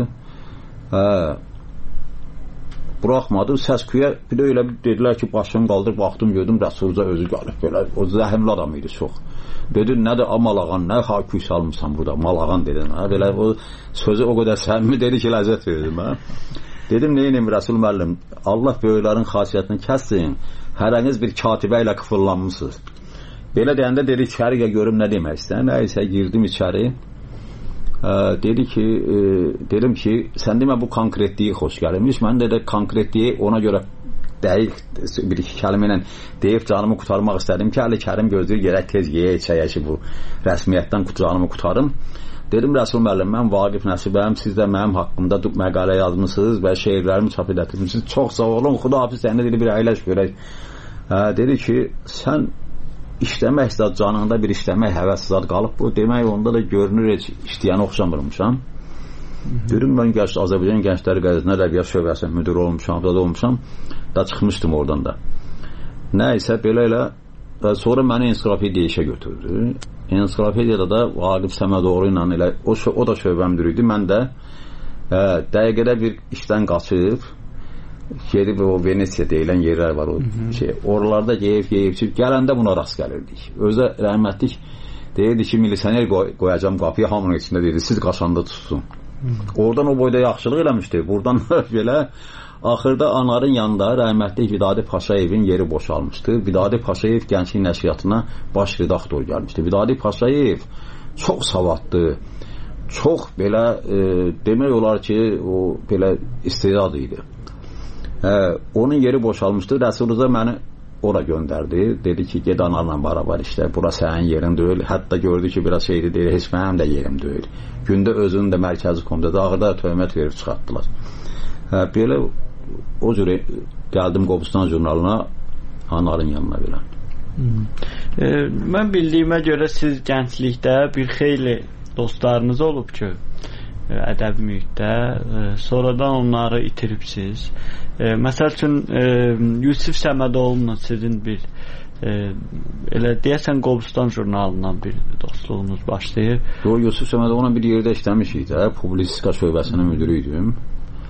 Speaker 3: Buraxmadı. Səsküyə bir də elə dedilər ki, başını qaldırıb baxdım, gördüm Rəsuluza özü qalıb belə. O zəhimli adam idi çox. Dedi, nədir malağan, nə hakü salmışsan burada, malağan dedin. Belə o sözü o qədər səmimi dedi ki, ləzzət verdim. Dedim, neyim Rəsul müəllim, Allah böyüklərin xasiyyətini kəssin, hərəniz bir katibə ilə qıfırlanmışsınız. Belə deyəndə dedi, içəriyə görüm nə demək istəyən. Nəysə, girdim içəri. Dedim ki, sən demə bu konkretliyi xoş gəlirmiş. Mən də konkretliyi ona görə dəqiq bir-iki kəlmə ilə deyib canımı qutarmaq istədim ki, Əli Kərim gözləyir, gerək tez yeyə-içəyə ki, bu rəsmiyyətdən canımı qutarım. Dedim, Rəsul müəllim, mən Vaqif Nəsibəm, siz də mənim haqqımda məqalə yazmışsınız və şeirlərimi çap edətmişsiniz. Çox sağ olun, Xudahafiz səndə dedi, bir əyləş görək. Dedi ki, sən işləmək zad canında bir işləmək həvəs zad qalıb bu. Demək, onda da görünür, heç işləyəni oxşamırmışam. Dedim, mən Azərbaycan Gəncləri Qəzetinin Ədəbiyyat şöbəsinin müdürü olmuşam, da çıxmışdım oradan da. Nəysə, belə elə sonra məni ensiklopediya işə götürdü. Ensiklopediyada da Vaqif Səmədoğlu ilə elə o da şöbə müdürü idi. Mən də dəqiqədə bir işdən qaçıb gedib o Venesiya deyilən yerlər var o oralarda yeyib gələndə buna rast gəlirdik. Özə rəhmətlik deyirdi ki, milisioner qoyacam qapıya, hamının içində deyirdi, siz qaçanda tutsun. Oradan o boyda yaxşılıq eləmişdi. Buradan belə axırda Anarın yanında rəhmətli Vidadi Paşayevin yeri boşalmışdı. Vidadi Paşayev Gənclik Nəşriyyatına baş redaktor gəlmişdi. Vidadi Paşayev çox savadlı, çox belə demək olar ki, o belə istedad idi. Onun yeri boşalmışdı. Rəsuluza məni ora göndərdi. Dedi ki, ged anarla barabar işlə. Bura sənin yerin deyil. Hətta gördü ki, biraz şeydi deyil. Heç mənim də yerim deyil. Gündə özünün də mərkəzi komitədə ağırda töhmət verib çıxartdılar. Belə o cürə gəldim Qobustan jurnalına, Anarın yanına belə.
Speaker 10: Mən bildiyimə görə siz gənclikdə bir xeyli dostlarınız olub ki, ədəbi mühitdə, sonradan onları itiribsiz. Məsəl üçün Yusif Səmədoğlu'nun sizin bir elə deyəsən Qobustan jurnalından bir dostluğunuz başlayır.
Speaker 3: Yusif Səmədoğlu'na bir yerdə işləmişik də, publisistika şöbəsinin müdürü idim.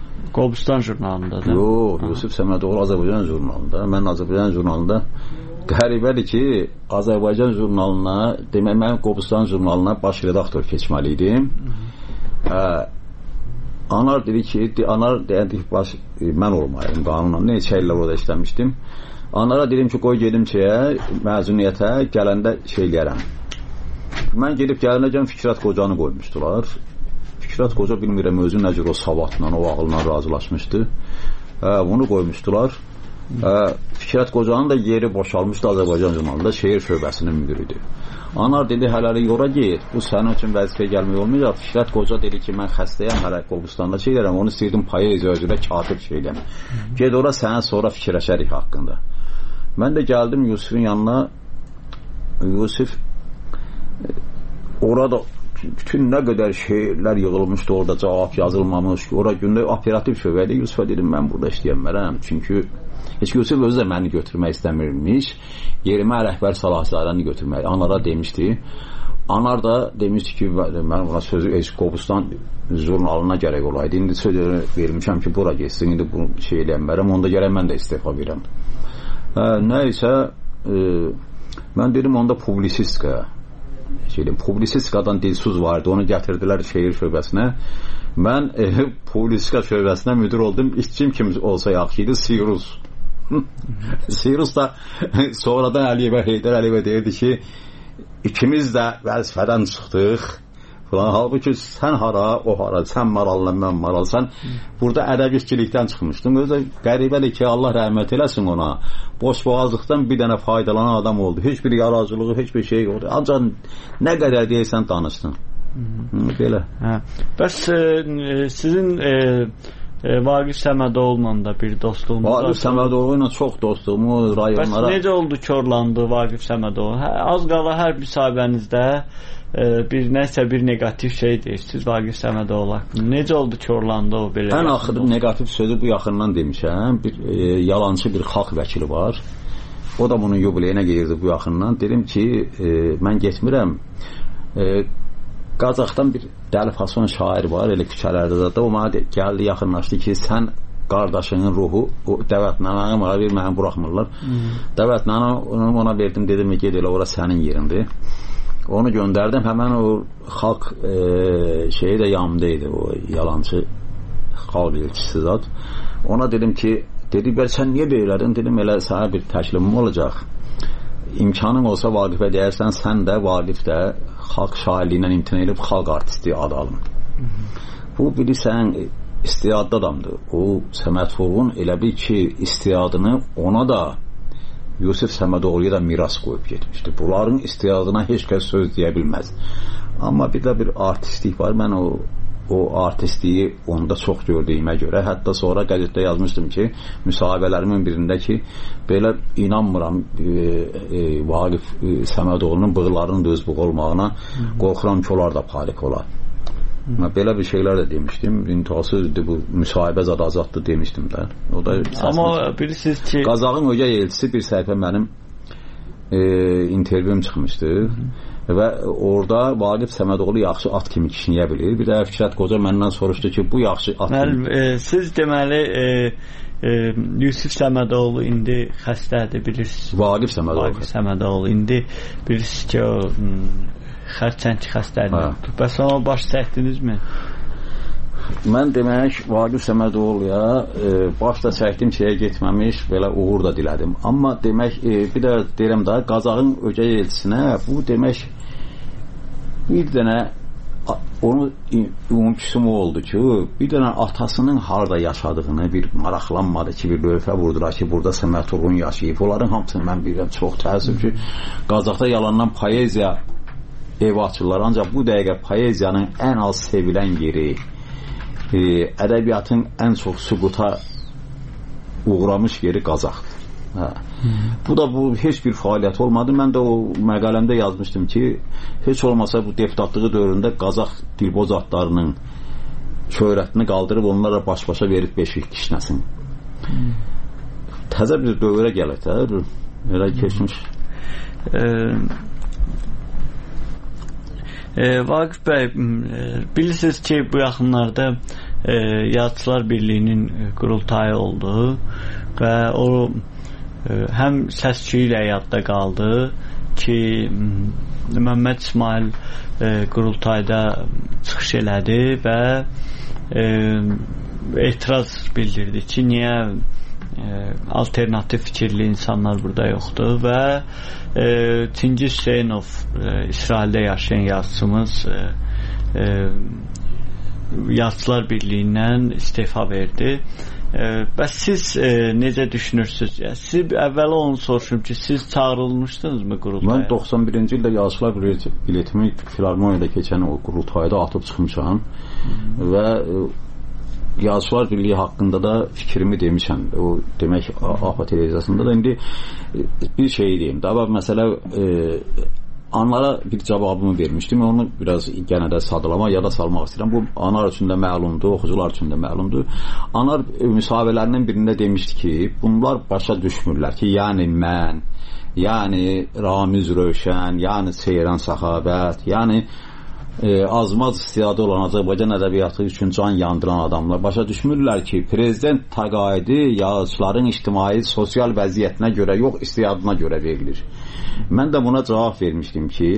Speaker 10: Qobustan jurnalında da?
Speaker 3: Yox, Yusif Səmədoğlu Azərbaycan jurnalında. Mən Azərbaycan jurnalında qəribədir ki, Azərbaycan jurnalına, demək mən Qobustan jurnalına baş redaktor keçməli idim. Anar dedi ki, mən olmayayım qanunla, neçə illər orada işləmişdim. Anara dedim ki, qoy gedim məzuniyyətə, gələndə eləyərəm. Mən gedib gələnəcən Fikrət Qocanı qoymuşdular. Fikrət Qoca bilmirəm özü nə cür o savadla, o ağılla razılaşmışdı. Bunu qoymuşdular. Fikrət Qocanın da yeri boşalmışdı Azərbaycan jurnalında, şeir şöbəsinin müdürüdür. Anar dedi, hələlik ora get, bu sənin üçün vəzifəyə gəlmək olmayacaq. Fikrət Qoca dedi ki, mən xəstəyəm, hələ Qobustanda edirəm, onu istəyirdim poeziya özüdə katib eləyəm. Ged ora, sənə sonra fikirləşərik haqqında. Mən də gəldim Yusifin yanına. Yusif orada bütün nə qədər şeirlər yığılmışdı, orada cavab yazılmamış, ora gündə operativ şöbədə. Yusifə dedim, mən burada işləyəmərəm, çünki heç Yusif özü də məni götürmək istəmirmiş, yerimə rəhbər Salahzadəni götürmək. Anara demişdi. Anar da demişdi ki, mən ona sözü Qobustan jurnalına gərək olaydı. İndi söz vermişəm ki, bura geçsin, indi bu eləyəmərəm, onda gərək mən də istifa verəm. Nəysə, mən dedim, onda publisistika. Publisistikadan Dilsuz vardı, onu gətirdilər şeir şöbəsinə. Mən publisistika şöbəsinə müdür oldum. İşçim kim olsa yaxşıydı, Sirus. Sirus da sonradan Əliyevə, Heydər Əliyevə deyirdi ki, ikimiz də vəzifədən çıxdıq falan. Halbuki sən hara, o hara, sən marallan, mən maral. Sən burada ədəbiyyatçilikdən çıxmışdın. Özü qəribədir ki, Allah rəhmət eləsin ona. Boşboğazlıqdan bir dənə faydalanan adam oldu. Heç bir yaracılığı, heç bir şey oldu. Ancaq nə qədər deyirsən danışdın. Belə.
Speaker 10: Bəs sizin Vaqif Səmədoğlu'la da bir dostluğunuz var.
Speaker 3: Vaqif Səmədoğlu ilə çox dostluğumu rayonlara...
Speaker 10: Bəs necə oldu korlandı Vaqif Səmədoğlu? Az qala hər müsahibənizdə nəsə bir negativ şey deyirsiniz Vaqif Səmədoğlu haqqında. Necə oldu korlandı o belə?
Speaker 3: Ən axırı negativ sözü bu yaxından demişəm. Bir yalancı bir xalq vəkili var. O da bunun yubileyinə gelirdi bu yaxından. Dedim ki, mən getmirəm. Qazaxdan bir Dəli Fason şair var, elə küçələrdə də. O mənə gəldi, yaxınlaşdı ki, sən qardaşının ruhu, o dəvətnaməni mənə bir məni buraxmırlar. Dəvətnaməni ona verdim, dedim, ged elə, ora sənin yerindir. Onu göndərdim, həmən o xalq şeyi də yanımdaydı, o yalancı xalq elçisi zat. Ona dedim ki, dedi, sən niyə beylədin? Dedim, elə sənə bir təklimim olacaq. İmkanın olsa Vaqifə deyərsən, sən də Vaqif də xalq şairliyindən imtina edib xalq artisti adı alın. Bu bilirsən istiyadlı adamdır. O Səməd Vurğun elə bil ki, istiyadını ona da Yusif Səmədoğlu'ya da miras qoyub getmişdi. Bunların istiyadına heç kəs söz deyə bilməz. Amma bir də bir artistlik var. Mən o artistliyi onda çox gördüyümə görə, hətta sonra qəzetdə yazmışdım ki, müsahibələrimin birində ki, belə inanmıram Vaqif Səmədoğlu'nun bığlarının da özbüq olmağına, qorxuram ki, onlar da palik olar. Belə bir şeylər də demişdim. İntihasızdır, bu müsahibə zad azaddır demişdim də. O da
Speaker 10: amma bilirsiniz ki,
Speaker 3: Qazaxın Ögəy elçisi bir səhifə mənim intervyum çıxmışdı. Və orada Vaqif Səmədoğlu yaxşı at kimi kişniyə bilir. Bir də Fikrət Qoca məndən soruşdu ki, bu yaxşı at kimi...
Speaker 10: Siz deməli Yusif Səmədoğlu indi xəstədir, bilirsiniz.
Speaker 3: Vaqif
Speaker 10: Səmədoğlu indi bilirsiniz ki, o xərçəng xəstəliyi. Bəs ona baş çəkdinizmi?
Speaker 3: Mən demək Vaqif Səmədoğlu'ya başda çəkdim şeyə getməmiş, belə uğur da dilədim. Amma demək bir də deyirəm daha Qazaxın Ögəy elçisinə bu demək bir dənə onun umumküsüm oldu ki, bir dənə atasının harda yaşadığını bir maraqlanmadı ki, bir lövhə vurdular ki, burada Səməd Vurğun yaşayıb. Onların hamısını mən bilirəm, çox təəssüf ki, Qazaxda yalandan poeziya ev açırlar. Ancaq bu dəqiqə poeziyanın ən az sevilən yeri, ədəbiyyatın ən çox süquta uğramış yeri Qazaxdır. Bu da heç bir fəaliyyət olmadı. Mən də o məqaləmdə yazmışdım ki, heç olmasa bu deputatlığı dövründə Qazax dilboz atlarının şöhrətini qaldırıb onlara baş-başa verib beşik kişnəsin. Təzə bir dövrə gələk də, elə keçmiş.
Speaker 10: Vaqif bəy, bilirsiniz ki, bu yaxınlarda Yazıçılar Birliyinin qurultayı oldu və o həm səs-küyü ilə yadda qaldı ki, Məmməd İsmail qurultayda çıxış elədi və etiraz bildirdi ki, niyə alternativ fikirli insanlar burada yoxdur və Çingiz Hüseynov, İsraildə yaşayan yazıçımız, Yazıçılar Birliyindən istefa verdi. Bəs siz necə düşünürsünüz? Siz əvvəla onu soruşum ki, siz çağırılmışdınızmı qurultaya?
Speaker 3: Mən 91-ci ildə Yazıçılar biletimi Filarmoniyada keçən o qurultayda atıb çıxmışam və Yazıçılar Birliyi haqqında da fikrimi demişəm. O demək APA televiziyasında da indi bir şey deyim. Daha məsələ anlara bir cavabımı vermişdim. Onu biraz yenə də sadalama, yada salmaq istəyirəm. Bu anar üçün də məlumdur, oxucular üçün də məlumdur. Anar müsahibələrinin birində demişdi ki, bunlar başa düşmürlər ki, yəni mən, yəni Ramiz Rövşən, yəni Seyran Səxavət, yəni azmaz istidadı olan Azərbaycan ədəbiyyatı üçün can yandıran adamlar başa düşmürlər ki, prezident təqaüdü yazıçıların ictimai, sosial vəziyyətinə görə yox, istidadına görə verilir. Mən də buna cavab vermişdim ki,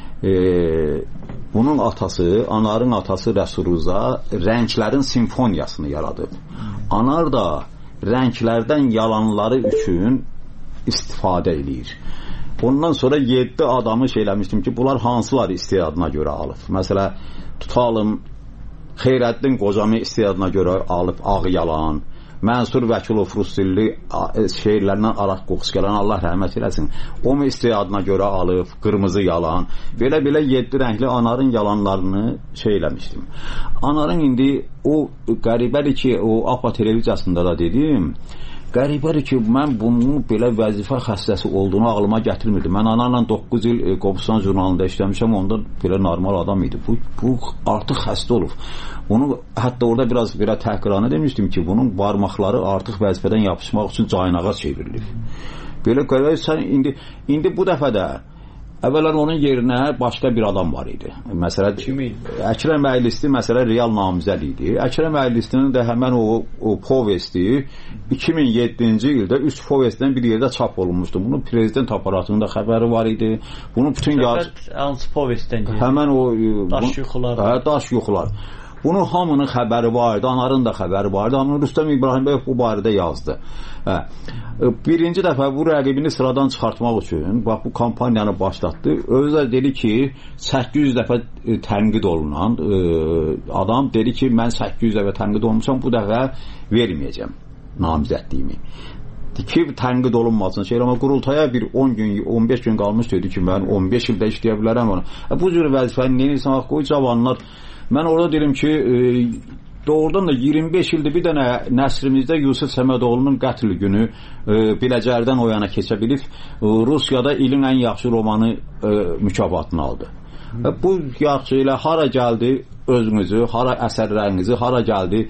Speaker 3: bunun atası, Anarın atası Rəsulrıza rənglərin simfoniyasını yaradıb. Anar da rənglərdən yalanları üçün istifadə edir. Ondan sonra 7 adamı eləmişdim ki, bunlar hansılar istidadına görə alıb. Məsələ, tutalım, Xeyrəddin Qocami istidadına görə alıb ağ yalan, Mənsur Vəkilov Rusdilli şeirlərindən araq qoxusu gələn, Allah rəhmət eləsin, o mu istidadına görə alıb, qırmızı yalan, belə-belə 7 rəngli Anarın yalanlarını eləmişdim. Anarın indi o qəribədir ki, o APA televiziyasında da dedim, qəribədir ki, mən bunun belə vəzifə xəstəsi olduğunu ağlıma gətirmirdim. Mən Anarla 9 il Qobustan jurnalında işləmişəm, onda belə normal adam idi. Bu artıq xəstə olub. Bunu hətta orada biraz belə təhqirana demişdim ki, bunun barmaqları artıq vəzifədən yapışmaq üçün caynağa çevrilir. Belə qəribədir, sən indi bu dəfə də əvvələn onun yerinə başqa bir adam var idi. Məsələ Əkrəm Əylisti məsələ real namizəd idi. Əkrəm Əylistinin də həmən o povesti 2007-ci ildə 3 povestdən bir yerdə çap olunmuşdu. Bunun prezident aparatının da xəbəri var idi. Bunun bütün
Speaker 10: hansı povestdən deyir?
Speaker 3: Həmən o
Speaker 10: Daş yuxular.
Speaker 3: Hə, Daş yuxular. Bunun hamının xəbəri vardı, Anarın da xəbəri vardı. Amma Rüstəm İbrahimbəyev bu barədə yazdı. Hə. Birinci dəfə bu rəqibini sıradan çıxartmaq üçün bax bu kampaniyanı başlatdı. Özü də dedi ki, 800 dəfə tənqid olunan adam dedi ki, mən 800 dəfə tənqid olmuşam, bu dəfə verməyəcəm namizədliyimi. Ki, tənqid olunmasın. Amma qurultaya bir 10 gün, 15 gün qalmış dedi ki, mən 15 ildə işləyə bilərəm onu. Bu cür vəzifəni neyinsə, qoy cavanlar. Mən orada deyim ki, doğrudan da 25 ildir bir dənə nəsrimizdə Yusuf Səmədoğlu'nun qətl günü Biləcərdən o yana keçə bilib, Rusiyada ilin ən yaxşı romanı mükafatını aldı. Bu yaxşı ilə hara gəldi özünüzü, hara əsərlərinizi, hara gəldi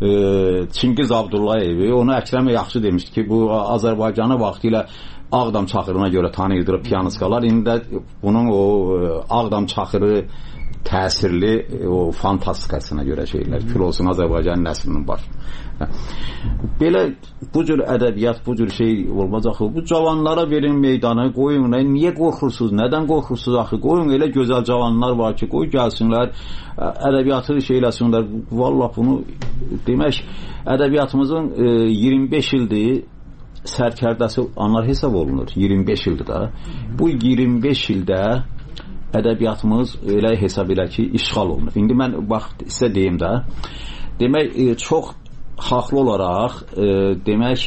Speaker 3: Çingiz Abdullayevi, onu Əkrəm yaxşı demişdi ki, bu Azərbaycanı vaxtı ilə Ağdam Çaxırına görə tanıyırdı piyanistkalar. İndi də bunun o Ağdam Çaxırı təsirli o fantastikasına görə şeylər. Kül olsun Azərbaycan nəslinin başı. Belə bu cür ədəbiyyat, bu cür şey olmaz axı. Bu cavanlara verin meydanı, qoyun. Niyə qorxursunuz? Nədən qorxursunuz axı? Qoyun, elə gözəl cavanlar var ki, qoy gəlsinlər, ədəbiyyatı şeyləsinlər. Vallahi bunu demək, ədəbiyyatımızın 25 ildir sərkərdəsi Anar hesab olunur. 25 ildir da. Bu 25 ildə ədəbiyyatımız elə hesab elə ki, işğal olunur. İndi mən bax sizə deyim də, demək çox haqlı olaraq demək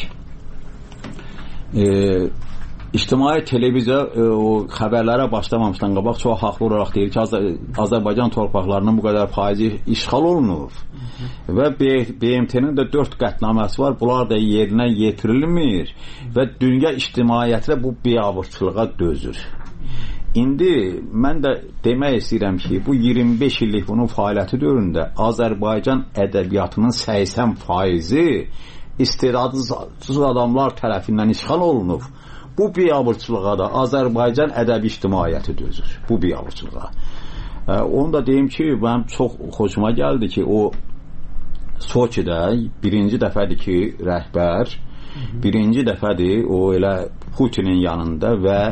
Speaker 3: ictimai televiziya o xəbərlərə başlamamışdan qabaq çox haqlı olaraq deyir ki, Azərbaycan torpaqlarının bu qədər faizi işğal olunur və BMT-nin də 4 qətnaməsi var, bunlar da yerinə yetirilmir və dünya ictimaiyyəti bu biabırçılığa dözür. İndi mən də demək istəyirəm ki, bu 25 illik bunun fəaliyyəti dövründə Azərbaycan ədəbiyyatının 80% istedadsız adamlar tərəfindən işğal olunub. Bu biabırçılığa da Azərbaycan ədəbi ictimaiyyəti dözür. Bu biabırçılığa. Onu da deyim ki, mənim çox xoşuma gəldi ki, o Soçidə birinci dəfədir ki, rəhbər Birinci dəfədir o elə Putinin yanında və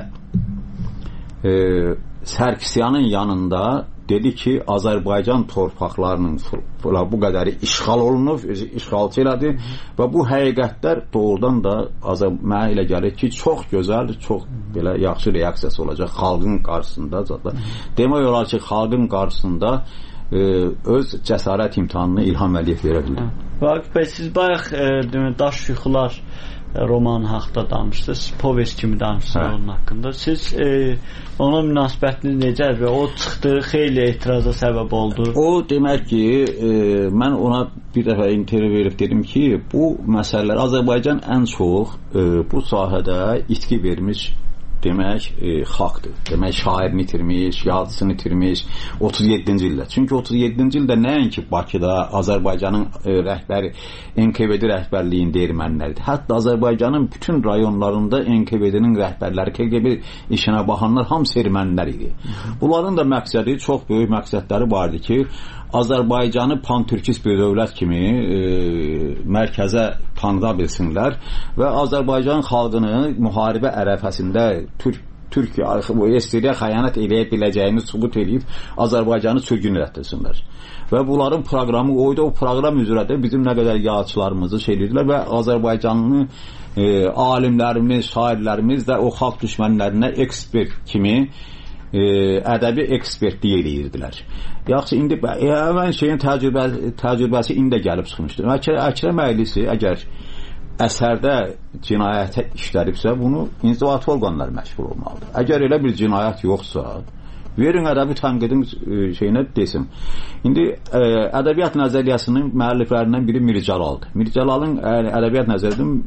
Speaker 3: Sərkisyanın yanında dedi ki, Azərbaycan torpaqlarının bu qədəri işğal olunub, işğalçı elədi və bu həqiqətlər doğrudan da mənə elə gəlir ki, çox gözəl, çox belə yaxşı reaksiyası olacaq xalqın qarşısında. Demək olar ki, xalqın qarşısında öz cəsarət imtahanını İlham Əliyev verə bilər.
Speaker 10: Vaqif bəy, siz bayaq Daş Yuxular roman haqqında danışdınız, povest kimi danışdınız onun haqqında. Siz ona münasibətiniz necədir və o çıxdı, xeyli etiraza səbəb oldu?
Speaker 3: O demək ki, mən ona bir dəfə intervyu verib dedim ki, bu məsələlər Azərbaycan ən çox bu sahədə itki vermiş demək xalqdır. Demək şairini itirmiş, yazısını itirmiş 37-ci ildə. Çünki 37-ci ildə nəinki Bakıda Azərbaycanın rəhbəri NKVD rəhbərliyində ermənilərdir. Hətta Azərbaycanın bütün rayonlarında NKVD-nin rəhbərləri, KGB işinə baxanlar hamısı ermənilər idi. Bunların da məqsədi, çox böyük məqsədləri vardı ki, Azərbaycanı pan-türkist bir dövlət kimi mərkəzə tanıda bilsinlər və Azərbaycan xalqını müharibə ərəfəsində Türkiyə istədiyə xəyanət eləyə biləcəyini sübut edib Azərbaycanı sürgün etdirsinlər. Və bunların proqramı oydu, o proqram üzrə də bizim nə qədər yazıçılarımızı edirdilər və Azərbaycanlı alimlərimiz, şairlərimiz də o xalq düşmənlərinə ekspert kimi ədəbi ekspertlik eləyirdilər. Yaxşı, indi həmən şeyin təcrübəsi indi gəlib çıxmışdır. Əkrəm Əylisi əgər əsərdə cinayətə işlədibsə, bunu inzibati orqanlar məşğul olmalıdır. Əgər elə bir cinayət yoxsa, verin ədəbi tənqidin şeyinə desin. İndi ədəbiyyat nəzəriyyəsinin müəlliflərindən biri Mir Cəlaldır. Mir Cəlalın ədəbiyyat nəzəriyyəsinin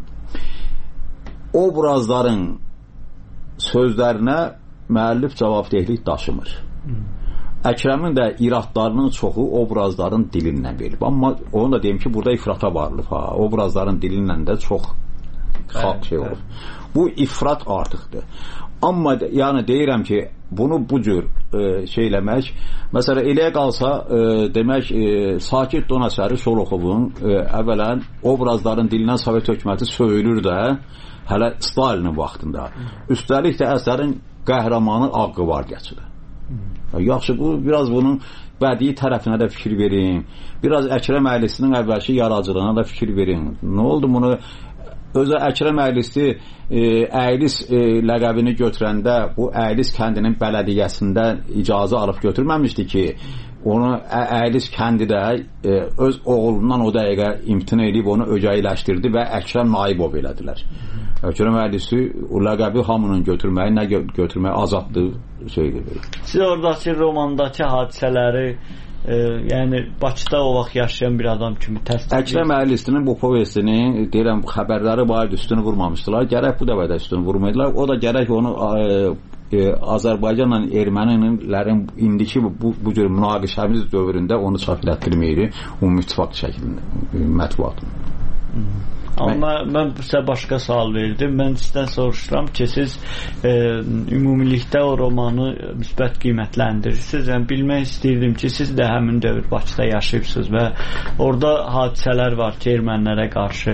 Speaker 3: obrazların sözlərinə müəllif cavabdehlik daşımır. Əkrəmin də iradlarının çoxu obrazların dilindən verilib. Amma onu da deyim ki, burada ifrata varılıb. Obrazların dilindən də çox xalq şey olur. Bu ifrat artıqdır. Amma yəni deyirəm ki, bunu bu cür şeyləmək, məsələn, eləyə qalsa demək, Sakit Donasəri Şoloxovun əvvələn obrazların dilindən Sovet hökuməti söyülür də hələ Stalinin vaxtında. Üstəlik də əsərin qəhrəmanı Ağqı var geçilir. Yaxşı, bu biraz bunun bədii tərəfinə də fikir verin. Biraz Əkrəm Əylisinin əvvəlki yaradıcılığına da fikir verin. Nə oldu bunu? Özü Əkrəm Əylisi Əylis ləqəbini götürəndə bu Əylis kəndinin bələdiyyəsində icazə alıb götürməmişdi ki, onu Əylis kəndi də öz oğlundan o dəqiqə imtina edib onu ögəyləşdirdi və Əkrəm Naibov elədilər. Əkrəm Əylisi o ləqəbi hamının götürməyi, nə götürməyi azaddır şeydir.
Speaker 10: Siz oradakı romandakı hadisələri yəni Bakıda o vaxt yaşayan bir adam kimi təsdiq
Speaker 3: Əkrəm Əylisinin bu povestini deyirəm, xəbərləri var idi, üstünü vurmamışdılar. Gərək bu dəfə də üstünü vurmaydılar. O da gərək onu Azərbaycanla ermənilərin indiki bu cür münaqişəmiz dövründə onu çap etdirməyir. Ümumi İttifaq şəklində mətbuatın.
Speaker 10: Amma mən sizə başqa sual verdim. Mən sizdən soruşuram ki, siz ümumilikdə o romanı müsbət qiymətləndirirsiniz. Yəni, bilmək istəyirdim ki, siz də həmin dövr Bakıda yaşayıbsınız və orada hadisələr var ki, ermənilərə qarşı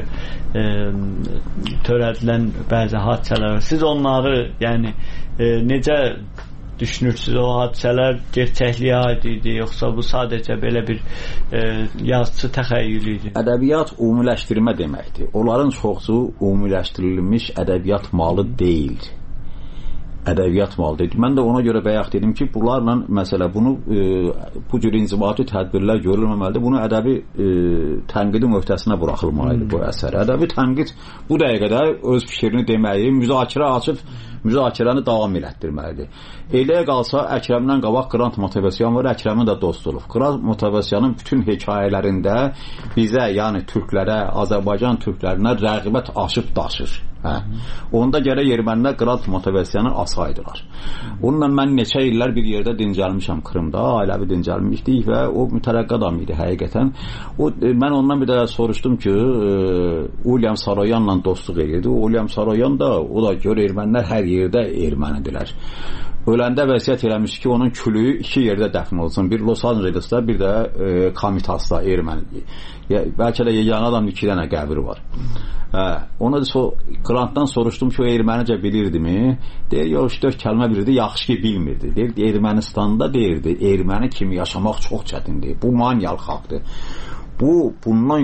Speaker 10: törədilən bəzi hadisələr var. Siz onları yəni necə düşünürsünüz? O hadisələr gerçəkliyə aid idi, yoxsa bu sadəcə belə bir yazıcı təxəyyül idi?
Speaker 3: Ədəbiyyat ümumiləşdirmə deməkdir. Onların çoxsu ümumiləşdirilmiş ədəbiyyat malı deyil. Ədəbiyyat malı deyil. Mən də ona görə bayaq dedim ki, bunlarla məsələ bunu bu cür inzibati tədbirlər görülməməlidir. Bunu ədəbi tənqidin öhdəsinə buraxılmalıdır bu əsər. Ədəbi tənqid bu dəqiqədə öz fikrini deməyi, müzakirə açıb müzakirəni davam elətdirməlidir. Eləyə qalsa Əkrəmdən qabaq Qrant Motivasyan var, Əkrəmin də dost olub. Qrant Motivasyanın bütün hekayələrində bizə, yəni türklərə, Azərbaycan türklərinə rəğbət aşıb daşır. Onda gərək ermənilər Qrant Motivasyanı asaydılar. Onunla mən neçə illər bir yerdə dincəlmişəm Krımda, ailəvi dincəlmişdik və o mütərəqqi adam idi həqiqətən. Mən ondan bir də soruşdum ki, Ulyam Saroyanla dostluq edirdi. Ulyam Saroyan da, o da gör ermənilər hər yerdə ermənidirlər. öləndə vəsiyyət eləmiş ki, onun külüyü 2 yerdə dəfn olsun. Bir Los Angeles'da, bir də Komitas'da, erməni. Bəlkə də yeganə adam 2 dənə qəbri var. Ona Grantdan soruşdum ki, o ermənicə bilirdimi? Deyir, yox, 3-4 kəlmə bilirdi, yaxşı ki bilmirdi. Deyir, Ermənistanda deyirdi, erməni kimi yaşamaq çox çətindir. Bu manyalı xalqdır. Bundan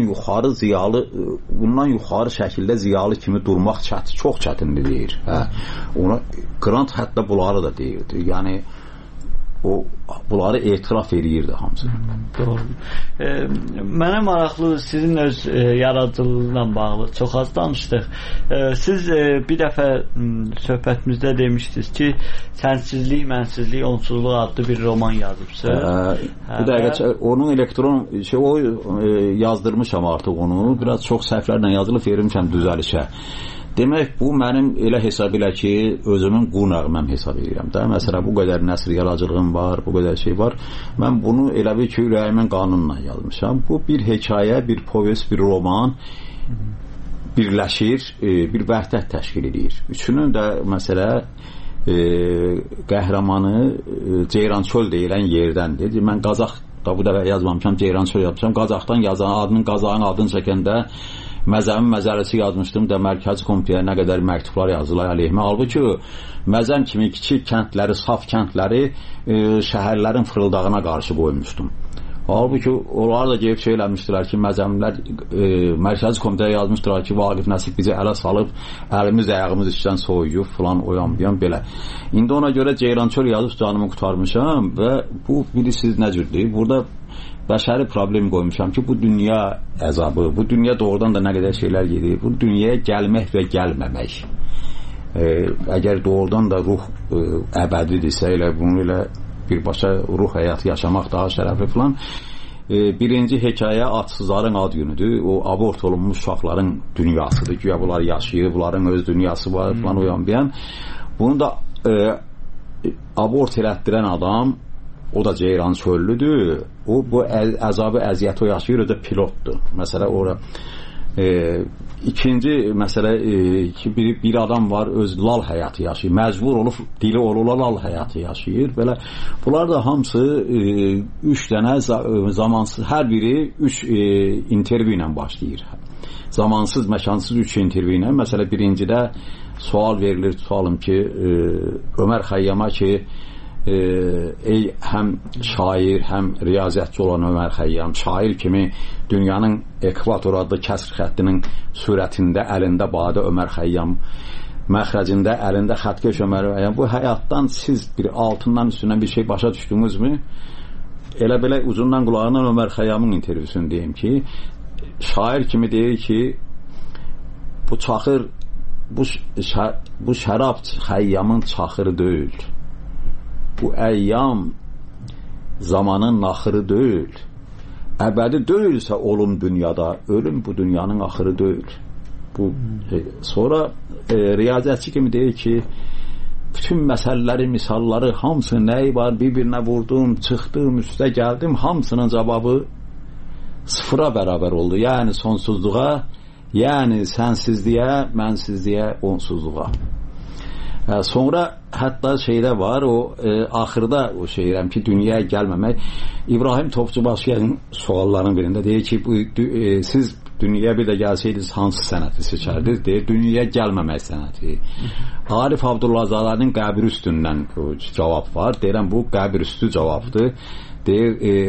Speaker 3: yuxarı şəkildə ziyalı kimi durmaq çox çətindir deyir. Ona Grant hətta bunları da deyirdi. Yəni o bunları etiraf edirdi hamısı.
Speaker 10: Doğru. Mənə maraqlıdır, sizin öz yaradıcılığıyla bağlı çox az danışdıq. Siz bir dəfə söhbətimizdə demişdiniz ki, sənsizlik, mənsizlik, onsuzluq adlı bir roman yazıbsınız.
Speaker 3: Bir dəqiqə, onun elektron o yazdırmışam artıq onu. Biraz çox səhvlərlə yazılıb vermişəm düzəlişə. Demək, bu mənim elə hesab elə ki, özümün qunağıməm hesab edirəm də. Məsələn, bu qədər nəsr yaradıcılığım var, bu qədər şey var. Mən bunu elə bir ki, ürəyimin qanunla yazmışam. Bu bir hekayə, bir povest, bir roman birləşir, bir vəhdət təşkil edir. Üçünün də məsələ qəhrəmanı Ceyrançöl deyilən yerdəndir. Mən Qazax da bu dəfə yazmamışam, Ceyrançöl yazmışam. Qazaxdan yazan Qazaxın adını çəkəndə Məzəmin məzələsi yazmışdım da Mərkəzi Komitəyə nə qədər məktublar yazdılar əleyhimə. Halbuki Məzəm kimi kiçik kəndləri, saf kəndləri şəhərlərin fırıldağına qarşı qoymuşdum. Halbuki onlar da gelib şey eləmişdilər ki, Məzəmlər Mərkəzi Komitəyə yazmışdılar ki, Vaqif Nəsib bizi ələ salıb, əlimiz, ayağımız işdən soyuyub, falan, oyan belə. İndi ona görə Ceyrançöl yazıb canımı qurtarmışam və bu bilirsiniz nə cürdür? Burada bəşəri problem qoymuşam ki, bu dünya əzabı, bu dünya doğrudan da nə qədər şeylər gedir, bu dünyaya gəlmək və gəlməmək. Əgər doğrudan da ruh əbədidirsə, elə bunu elə birbaşa ruh həyatı yaşamaq daha şərəfli falan. Birinci hekayə atsızların ad günüdür. O abort olunmuş uşaqların dünyasıdır. Güya bunlar yaşayır, bunların öz dünyası var falan uyan. Bunu da abort elətdirən adam, o da Ceyrançöllüdür. O bu əzabı, əziyyəti o yaşayır, o da pilotdur. Məsələ ora ikinci məsələ ki, bir adam var, öz lal həyatı yaşayır. Məcbur olub, dili olula lal həyatı yaşayır. Belə bunlar da hamısı 3 dənə zamansız, hər biri 3 intervyu ilə başlayır. Zamansız, məkansız 3 intervyu ilə. Məsələ birincidə sual verilir, tutalım ki, Ömər Xəyyama ki, ey həm şair, həm riyaziyyatçı olan Ömər Xəyyam, şair kimi dünyanın ekvator adlı kəsr xəttinin surətində əlində badə Ömər Xəyyam, məxrəcində əlində xətkeş Ömər Xəyyam, bu həyatdan siz bir altından üstündən bir şey başa düşdünüzmü? Elə belə uzundan qulağından Ömər Xəyyamın intervyusunu deyim ki, şair kimi deyir ki, bu çaxır, bu şərab Xəyyamın çaxırı deyil. Bu əyyam zamanın naxırı deyil. Əbədi deyilsə olum dünyada, ölüm bu dünyanın axırı deyil. Bu sonra riyaziyyatçı kimi deyir ki, bütün məsələləri, misalları, hamısı nəyi var, bir-birinə vurdum, çıxdım, üstə gəldim, hamısının cavabı sıfıra bərabər oldu. Yəni sonsuzluğa, yəni sənsizliyə, mənsizliyə, onsuzluğa. Sonra hətta şeydə var, o axırda o şeyirəm ki, dünyaya gəlməmək. İbrahim Topçubaşıyanın suallarının birində deyir ki, siz dünyaya bir də gəlsəydiniz hansı sənəti seçərdiniz? Deyir, dünyaya gəlməmək sənəti. Arif Abdullahzadənin qəbir üstündən cavab var. Deyirəm, bu qəbir üstü cavabdır. Deyir,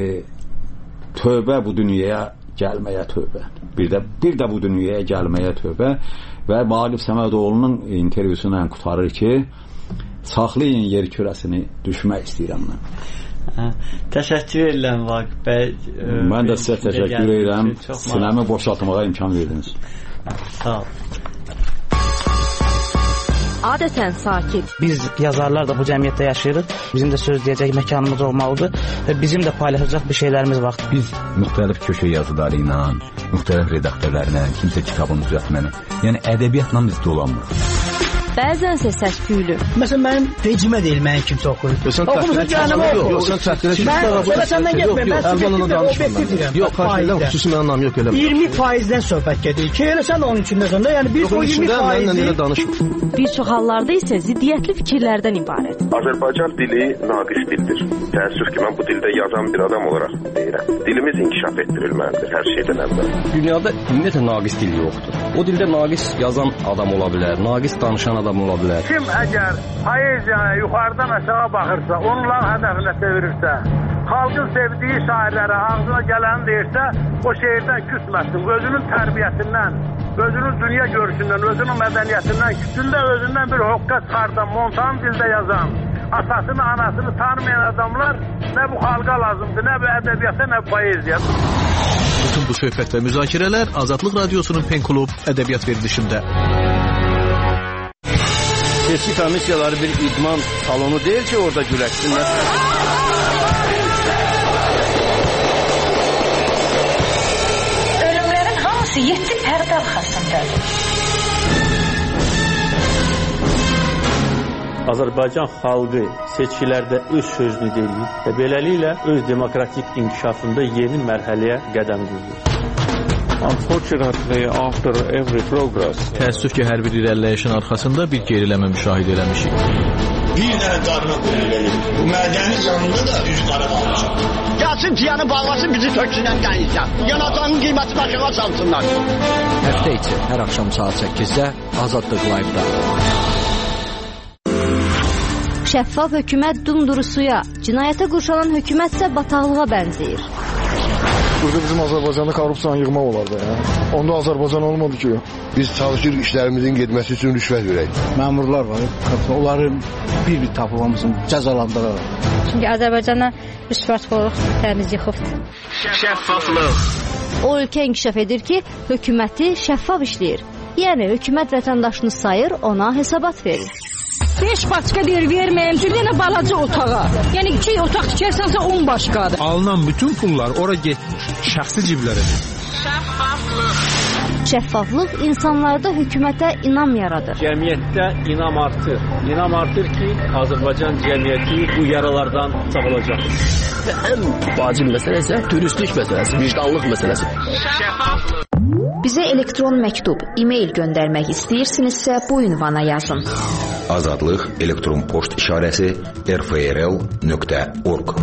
Speaker 3: tövbə bu dünyaya gəlməyə tövbə. Bir də bu dünyaya gəlməyə tövbə. Və Vaqif Səmədoğlu'nun intervyusundan qutarır ki, saxlayın yer kürəsini, düşmək istəyirəm mən.
Speaker 10: Təşəkkür edirəm Vaqif bəy.
Speaker 3: Mən də sizə təşəkkür edirəm. Sinəmi boşaltmağa imkan verdiniz.
Speaker 10: Sağ ol.
Speaker 1: Adətən sakit.
Speaker 2: Biz yazarlar da bu cəmiyyətdə yaşayırıq. Bizim də söz deyəcək məkanımız olmalıdır və bizim də paylaşacaq bir şeylərimiz var.
Speaker 11: Biz müxtəlif köşə yazıları ilə, müxtəlif redaktörlərlə, kimsə kitabın düzəltməni, yəni ədəbiyyatla biz dolanmırıq.
Speaker 1: bəzənsə səs-küylü.
Speaker 4: Məsələn, mənim vecimə deyil, mənim kimsə oxuyur. Oxumusun cəhənnəmə oxuyur.
Speaker 5: Yox, sən təhqilə
Speaker 4: Mən səndən getməyim, mən obyektiv.
Speaker 5: Yox, xahiş xüsusi mənim anlamı yox, eləmə.
Speaker 4: 20%-dən söhbət gedir ki, elə sən onun içindəsən də, yəni biz o 20%-i...
Speaker 1: Bir çox hallarda isə ziddiyyətli fikirlərdən ibarət.
Speaker 6: Azərbaycan dili naqis dildir. Təəssüf ki, mən bu dildə yazan bir adam olaraq deyirəm. Dilimiz inkişaf etdirilməlidir hər şeydən əvvəl.
Speaker 7: Dünyada ümumiyyətlə naqis dil yoxdur. O dildə naqis yazan adam ola bilər, naqis danışan adam ola bilər.
Speaker 8: Kim əgər poeziyaya yuxarıdan aşağı baxırsa, onların hədəfinə çevirirsə, xalqın sevdiyi şairlərə ağzına gələni deyirsə, o şeirdən küsməsin, özünün tərbiyəsindən, özünün dünya görüşündən, özünün mədəniyyətindən, küçündə özündən bir hoqqa çıxardan, montan dildə yazan, atasını, anasını tanımayan adamlar nə bu xalqa lazımdır, nə bu ədəbiyyata, nə bu poeziya.
Speaker 9: Bütün bu söhbət və müzakirələr Azadlıq Radiosunun Penklub ədəbiyyat verilişində.
Speaker 12: Seçki komissiyaları bir idman salonu deyil ki, orada güləşsinlər.
Speaker 13: Ölümlərin hamısı 7 pərdə arxasındadır.
Speaker 14: Azərbaycan xalqı seçkilərdə öz sözünü deyir və beləliklə öz demokratik inkişafında yeni mərhələyə qədəm qoyur.
Speaker 15: Unfortunately, after every progress,
Speaker 9: təəssüf ki, hər bir irəliləyişin arxasında bir geriləmə müşahidə eləmişik.
Speaker 16: Bir dənə qarına qoyulur. Bu mədəni canında da üz qara qalacaq.
Speaker 17: Gəlsin piyanı bağlasın, bizi töksünən dənizdən. Yanacağın qiymətini aşağı salsınlar.
Speaker 18: Həftə içi hər axşam saat 8-də Azadlıq Live-da.
Speaker 1: Şəffaf hökumət dumduru suya, cinayətə qurşanan hökumətsə bataqlığa bənzəyir.
Speaker 19: Burada bizim Azərbaycanda korrupsiyanı yığmaq olar da ya. Onda Azərbaycan olmadı ki.
Speaker 20: Biz çalışırıq işlərimizin getməsi üçün rüşvət verək.
Speaker 21: Məmurlar var, onların bir tapılmamızın cəzalandırır.
Speaker 22: Çünki Azərbaycana rüşvətxorluq təmiz yıxıbdır.
Speaker 12: Şəffaflıq.
Speaker 1: O ölkə inkişaf edir ki, hökuməti şəffaf işləyir. Yəni hökumət vətəndaşını sayır, ona hesabat verir.
Speaker 22: 5 başqa deyir, verməyim, bir dənə balaca otağa. Yəni 2 otaq tikərsənsə 10 başqadır.
Speaker 9: Alınan bütün pullar ora getmir, şəxsi ciblərə.
Speaker 1: Şəffaflıq. Şəffaflıq insanlarda hökumətə inam yaradır.
Speaker 14: Cəmiyyətdə inam artır. İnam artır ki, Azərbaycan cəmiyyəti bu yaralardan sağolacaq.
Speaker 18: Və ən vacib məsələ isə dürüstlük məsələsi, vicdanlıq məsələsi.
Speaker 1: Şəffaflıq. Bizə elektron məktub, e-mail göndərmək istəyirsinizsə bu ünvana yazın.
Speaker 11: Azadlıq elektron poçt işarəsi rfrl.org.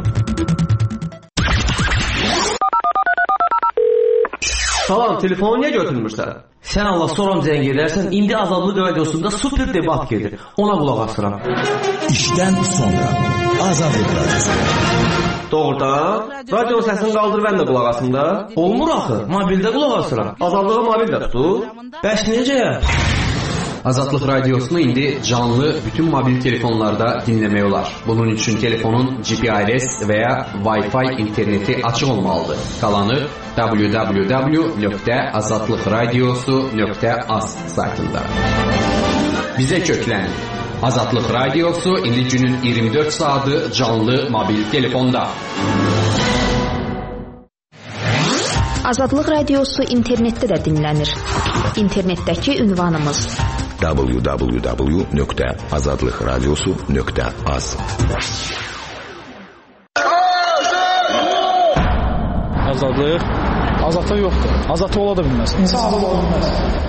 Speaker 23: Salam, telefonu niyə götürmürsən? Sən Allah soram zəng edərsən, indi Azadlıq Radiosunda super debat gedir. Ona qulaq asıram.
Speaker 24: İşdən sonra Azadlıq Radiosu.
Speaker 23: Doğrudan, radionun səsini qaldır, mən də qulaq asım da. Olmur axı, mobildə qulaq asıram. Azadlığı mobildə tutur. Bəs necə?
Speaker 25: Azadlıq Radiosunu indi canlı bütün mobil telefonlarda dinləmək olar. Bunun üçün telefonun GPRS və ya Wi-Fi interneti açıq olmalıdır. Qalanı www.azadlıqradiosu.az saytında. Bizə köklənin. Azadlıq Radiosu indi günün 24 saatı canlı mobil telefonda.
Speaker 1: Azadlıq Radiosu internetdə də dinlənir. İnternetdəki ünvanımız
Speaker 11: www.azadlıqradiosu.az.
Speaker 26: Azadlıq? Azadlıq yoxdur. Azadlıq ola da bilməz. İnsanlıq ola bilməz.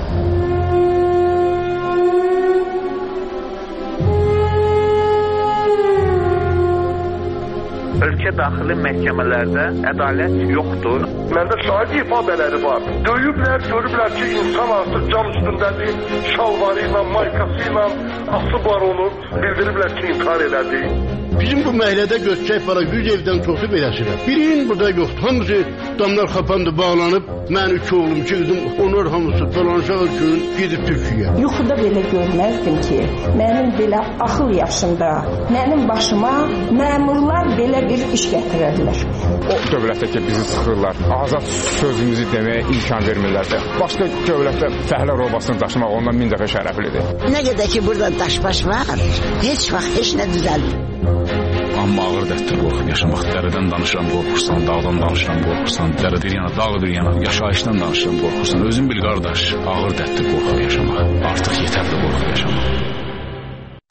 Speaker 8: Ölkə daxili məhkəmələrdə ədalət yoxdur.
Speaker 6: Məndə şahid ifadələri var. Döyüblər, görüblər ki, insan artıq cam üstündədir, şalvarı ilə, maykası ilə asıb var onu, bildiriblər ki, intihar elədi.
Speaker 20: Bizim bu məhəllədə göstərək var, 100 evdən çoxu beləsirəm. Birinin burada yoxdur. Hamısı damlar xapandı, bağlanıb. Mən 2 oğlum, 2 qızım, onlar hamısı dolanışaq üçün gedib Türkiyə.
Speaker 13: Yuxuda belə görməzdim ki, mənim belə axıl yaşında, mənim başıma məmurlar belə bir iş gətirərlər.
Speaker 27: O dövlətdə ki, bizi sıxırlar, azad sözümüzü deməyə imkan vermirlər. Başqa dövlətdə fəhlə robasını daşımaq ondan 1000 dəfə şərəflidir.
Speaker 28: Nə qədər ki, burada daş-baş var, heç vaxt heç nə düzəlmir.
Speaker 11: Amma ağır dərddir qorxub yaşamaq. Dərədən danışıram, qorxursan, dağdan danışıram, qorxursan, dərə bir yana, dağ bir yana, yaşayışdan danışıram, qorxursan. Özün bil qardaş, ağır dərddir qorxub yaşamaq. Artıq yetərli qorxub yaşamaq.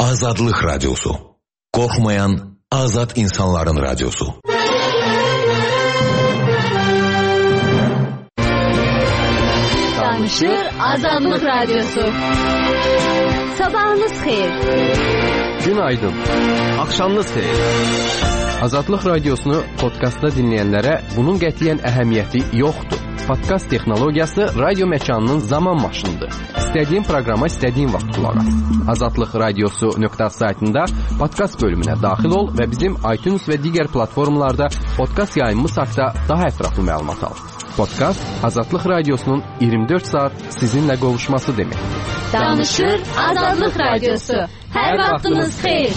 Speaker 24: Azadlık Radyosu. Korkmayan azad insanların radyosu.
Speaker 1: Danışır Azadlık Radyosu. Sabahınız xeyir.
Speaker 25: Günaydın.
Speaker 23: Akşamınız xeyir.
Speaker 25: Azadlıq Radiosunu podkastda dinləyənlərə bunun qətiyyən əhəmiyyəti yoxdur. Podkast texnologiyası radio məkanının zaman maşınıdır. İstədiyin proqrama istədiyin vaxt qulaq as. Azadlıq Radiosu.az saytında podkast bölümünə daxil ol və bizim iTunes və digər platformalarda podkast yayımımız haqqında daha ətraflı məlumat al. Podkast Azadlıq Radiosunun 24 saat sizinlə qovuşması deməkdir.
Speaker 1: Danışır Azadlıq Radiosu. Hər vaxtınız xeyir.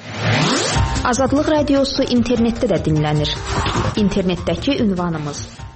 Speaker 2: Azadlıq Radiosu internetdə də dinlənir. İnternetdəki ünvanımız